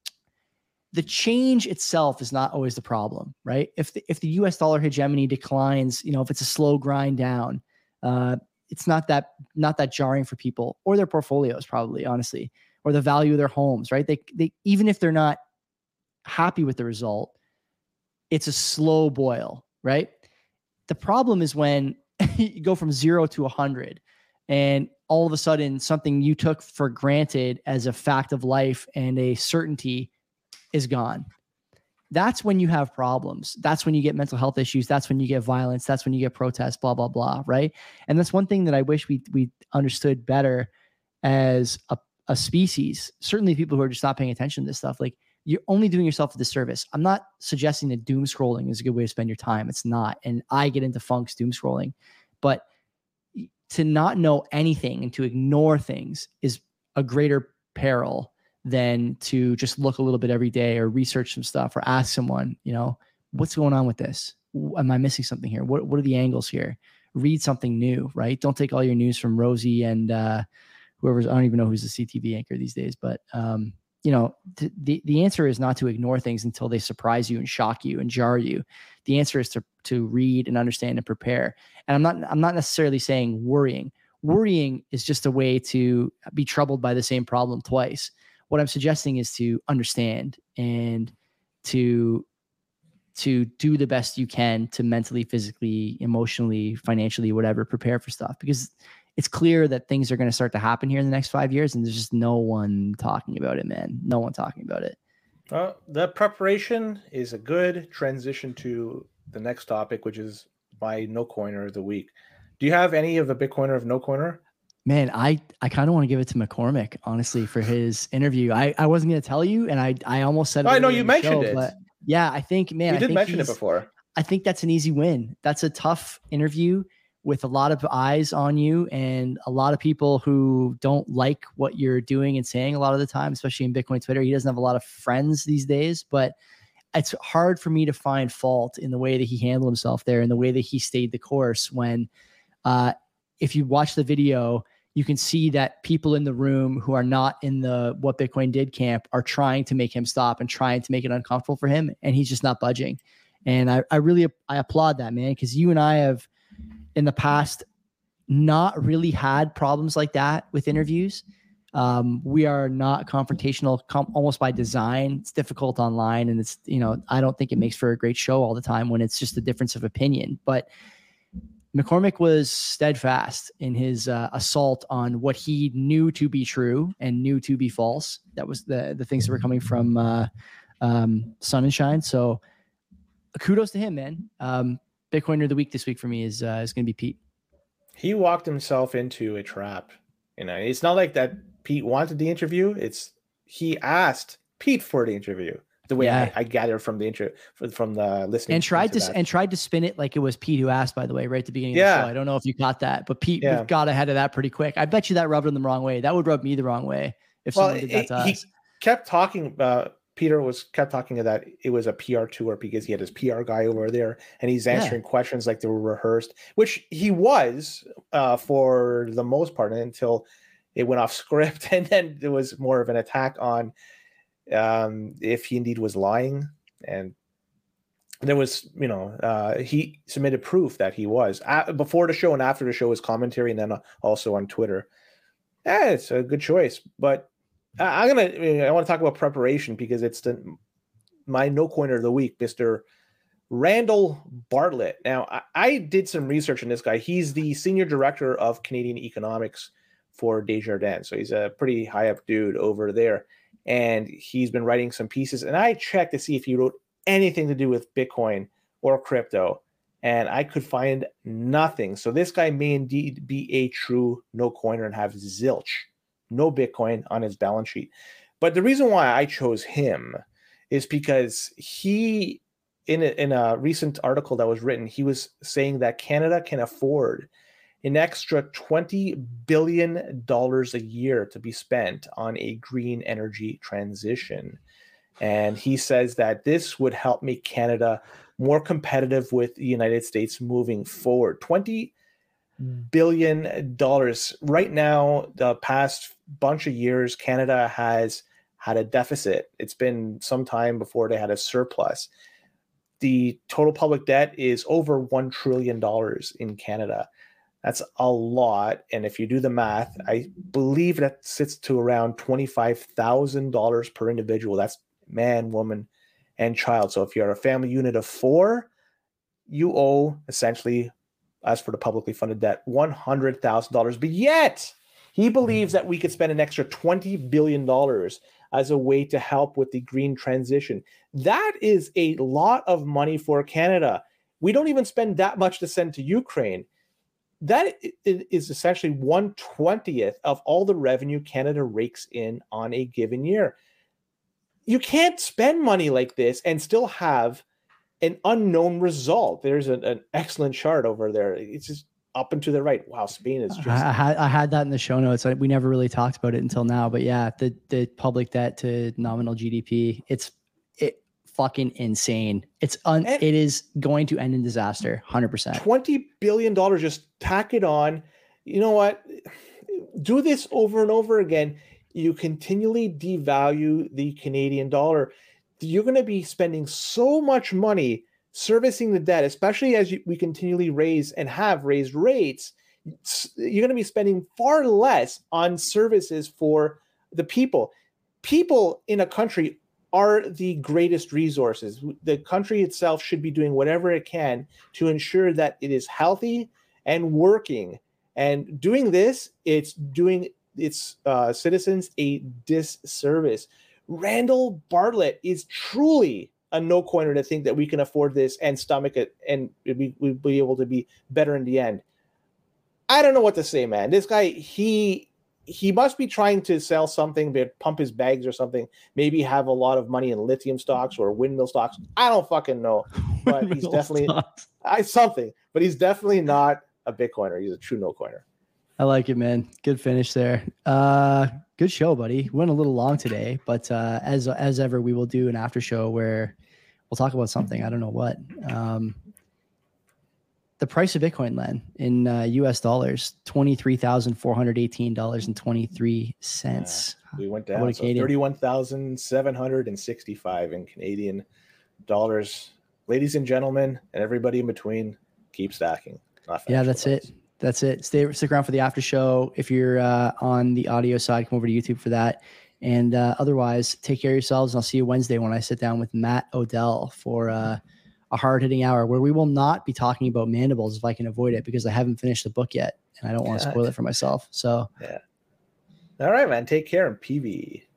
The change itself is not always the problem, right? If the, if the U S dollar hegemony declines, you know, if it's a slow grind down, uh, it's not that not that jarring for people or their portfolios, probably, honestly, or the value of their homes, right? They they even if they're not happy with the result, it's a slow boil, right? The problem is when you go from zero to a hundred, and all of a sudden something you took for granted as a fact of life and a certainty is gone. That's when you have problems. That's when you get mental health issues. That's when you get violence. That's when you get protests, blah, blah, blah. Right. And that's one thing that I wish we, we understood better as a, a species. Certainly people who are just not paying attention to this stuff, like you're only doing yourself a disservice. I'm not suggesting that doom scrolling is a good way to spend your time. It's not. And I get into funks doom scrolling, but to not know anything and to ignore things is a greater peril than to just look a little bit every day or research some stuff or ask someone, you know, what's going on with this? Am I missing something here? What What are the angles here? Read something new, right? Don't take all your news from Rosie and uh, whoever's, I don't even know who's the C T V anchor these days, but um, you know, th- the, the answer is not to ignore things until they surprise you and shock you and jar you. The answer is to, to read and understand and prepare. And I'm not, I'm not necessarily saying worrying. Worrying is just a way to be troubled by the same problem twice. What I'm suggesting is to understand and to to do the best you can to mentally, physically, emotionally, financially, whatever, prepare for stuff, because it's clear that things are going to start to happen here in the next five years, and there's just no one talking about it, man. No one talking about it. Uh, the preparation is a good transition to the next topic, which is my no coiner of the week. Do you have any of a Bitcoiner of no coiner? Man, I, I kind of want to give it to McCormick, honestly, for his interview. I, I wasn't going to tell you, and I I almost said it. Oh, I know earlier you in the mentioned show, it. but yeah, I think, man, You I did think mention it he's- before. I think that's an easy win. That's a tough interview with a lot of eyes on you and a lot of people who don't like what you're doing and saying a lot of the time, especially in Bitcoin Twitter. He doesn't have a lot of friends these days, but it's hard for me to find fault in the way that he handled himself there and the way that he stayed the course when, uh, if you watch the video, you can see that people in the room who are not in the what Bitcoin did camp are trying to make him stop and trying to make it uncomfortable for him. And he's just not budging. And I, I really, I applaud that, man, because you and I have in the past not really had problems like that with interviews. Um, we are not confrontational com- almost by design. It's difficult online. And it's, you know, I don't think it makes for a great show all the time when it's just a difference of opinion. But McCormick was steadfast in his uh, assault on what he knew to be true and knew to be false. That was the the things that were coming from uh, um, Sun and Shine. So kudos to him, man. Um, Bitcoiner of the week this week for me is uh, is going to be Pete. He walked himself into a trap. You know, it's not like that Pete wanted the interview. It's he asked Pete for the interview. The way Yeah. I, I gather from the intro, from the listening, And tried to that. and tried to spin it like it was Pete who asked, by the way, right at the beginning Yeah. of the show. I don't know if you got that, but Pete Yeah. got ahead of that pretty quick. I bet you that rubbed him the wrong way. That would rub me the wrong way if Well, someone did that to he us. kept talking. Uh, Peter was kept talking that it was a P R tour because he had his P R guy over there, and he's answering yeah. questions like they were rehearsed, which he was uh, for the most part until it went off script, and then there was more of an attack on um, if he indeed was lying, and there was, you know, uh, he submitted proof that he was uh, before the show and after the show, his commentary, and then also on Twitter. Yeah, it's a good choice, but. I'm gonna. I want to talk about preparation because it's the my no coiner of the week, Mister Randall Bartlett. Now, I, I did some research on this guy. He's the senior director of Canadian economics for Desjardins, so he's a pretty high up dude over there. And he's been writing some pieces. And I checked to see if he wrote anything to do with Bitcoin or crypto, and I could find nothing. So this guy may indeed be a true no coiner and have zilch. No Bitcoin on his balance sheet. But the reason why I chose him is because he, in a, in a recent article that was written, he was saying that Canada can afford an extra twenty billion dollars a year to be spent on a green energy transition. And he says that this would help make Canada more competitive with the United States moving forward. twenty billion dollars. Right now, the past bunch of years, Canada has had a deficit. It's been some time before they had a surplus. The total public debt is over one trillion dollars in Canada. That's a lot. And if you do the math, I believe that sits to around twenty-five thousand dollars per individual. That's man, woman, and child. So if you're a family unit of four, you owe essentially, as for the publicly funded debt, one hundred thousand dollars. But yet, he believes that we could spend an extra twenty billion dollars as a way to help with the green transition. That is a lot of money for Canada. We don't even spend that much to send to Ukraine. That is essentially one twentieth of all the revenue Canada rakes in on a given year. You can't spend money like this and still have an unknown result. There's an, an excellent chart over there. It's just up and to the right. Wow, Spain is just. I, I had I had that in the show notes. We never really talked about it until now, but yeah, the the public debt to nominal G D P, it's it fucking insane. It's un. And it is going to end in disaster. one hundred percent. Twenty billion dollars. Just tack it on. You know what? Do this over and over again. You continually devalue the Canadian dollar. You're going to be spending so much money servicing the debt, especially as you, we continually raise and have raised rates. You're going to be spending far less on services for the people. People in a country are the greatest resources. The country itself should be doing whatever it can to ensure that it is healthy and working. And doing this, it's doing its uh, citizens a disservice. Randall Bartlett is truly a no coiner to think that we can afford this and stomach it and we we'll be able to be better in the end. I don't know what to say, man. This guy, he he must be trying to sell something, but pump his bags or something. Maybe have a lot of money in lithium stocks or windmill stocks. I don't fucking know, but he's definitely I something. But he's definitely not a Bitcoiner. He's a true no coiner. I like it, man. Good finish there. Uh, good show, buddy. Went a little long today, but uh, as as ever, we will do an after show where we'll talk about something. I don't know what. Um, the price of Bitcoin, Len, in uh, U S dollars, twenty-three thousand four hundred eighteen dollars and twenty-three cents. Yeah, we went down. So thirty-one thousand seven hundred sixty-five in Canadian dollars. Ladies and gentlemen, and everybody in between, keep stacking. Yeah, that's advice. it. That's it. Stay stick around for the after show. If you're uh, on the audio side, come over to YouTube for that. And uh, otherwise, take care of yourselves. And I'll see you Wednesday when I sit down with Matt Odell for uh, a hard-hitting hour where we will not be talking about mandibles if I can avoid it, because I haven't finished the book yet and I don't want to spoil it for myself. So, yeah. All right, man. Take care and P V.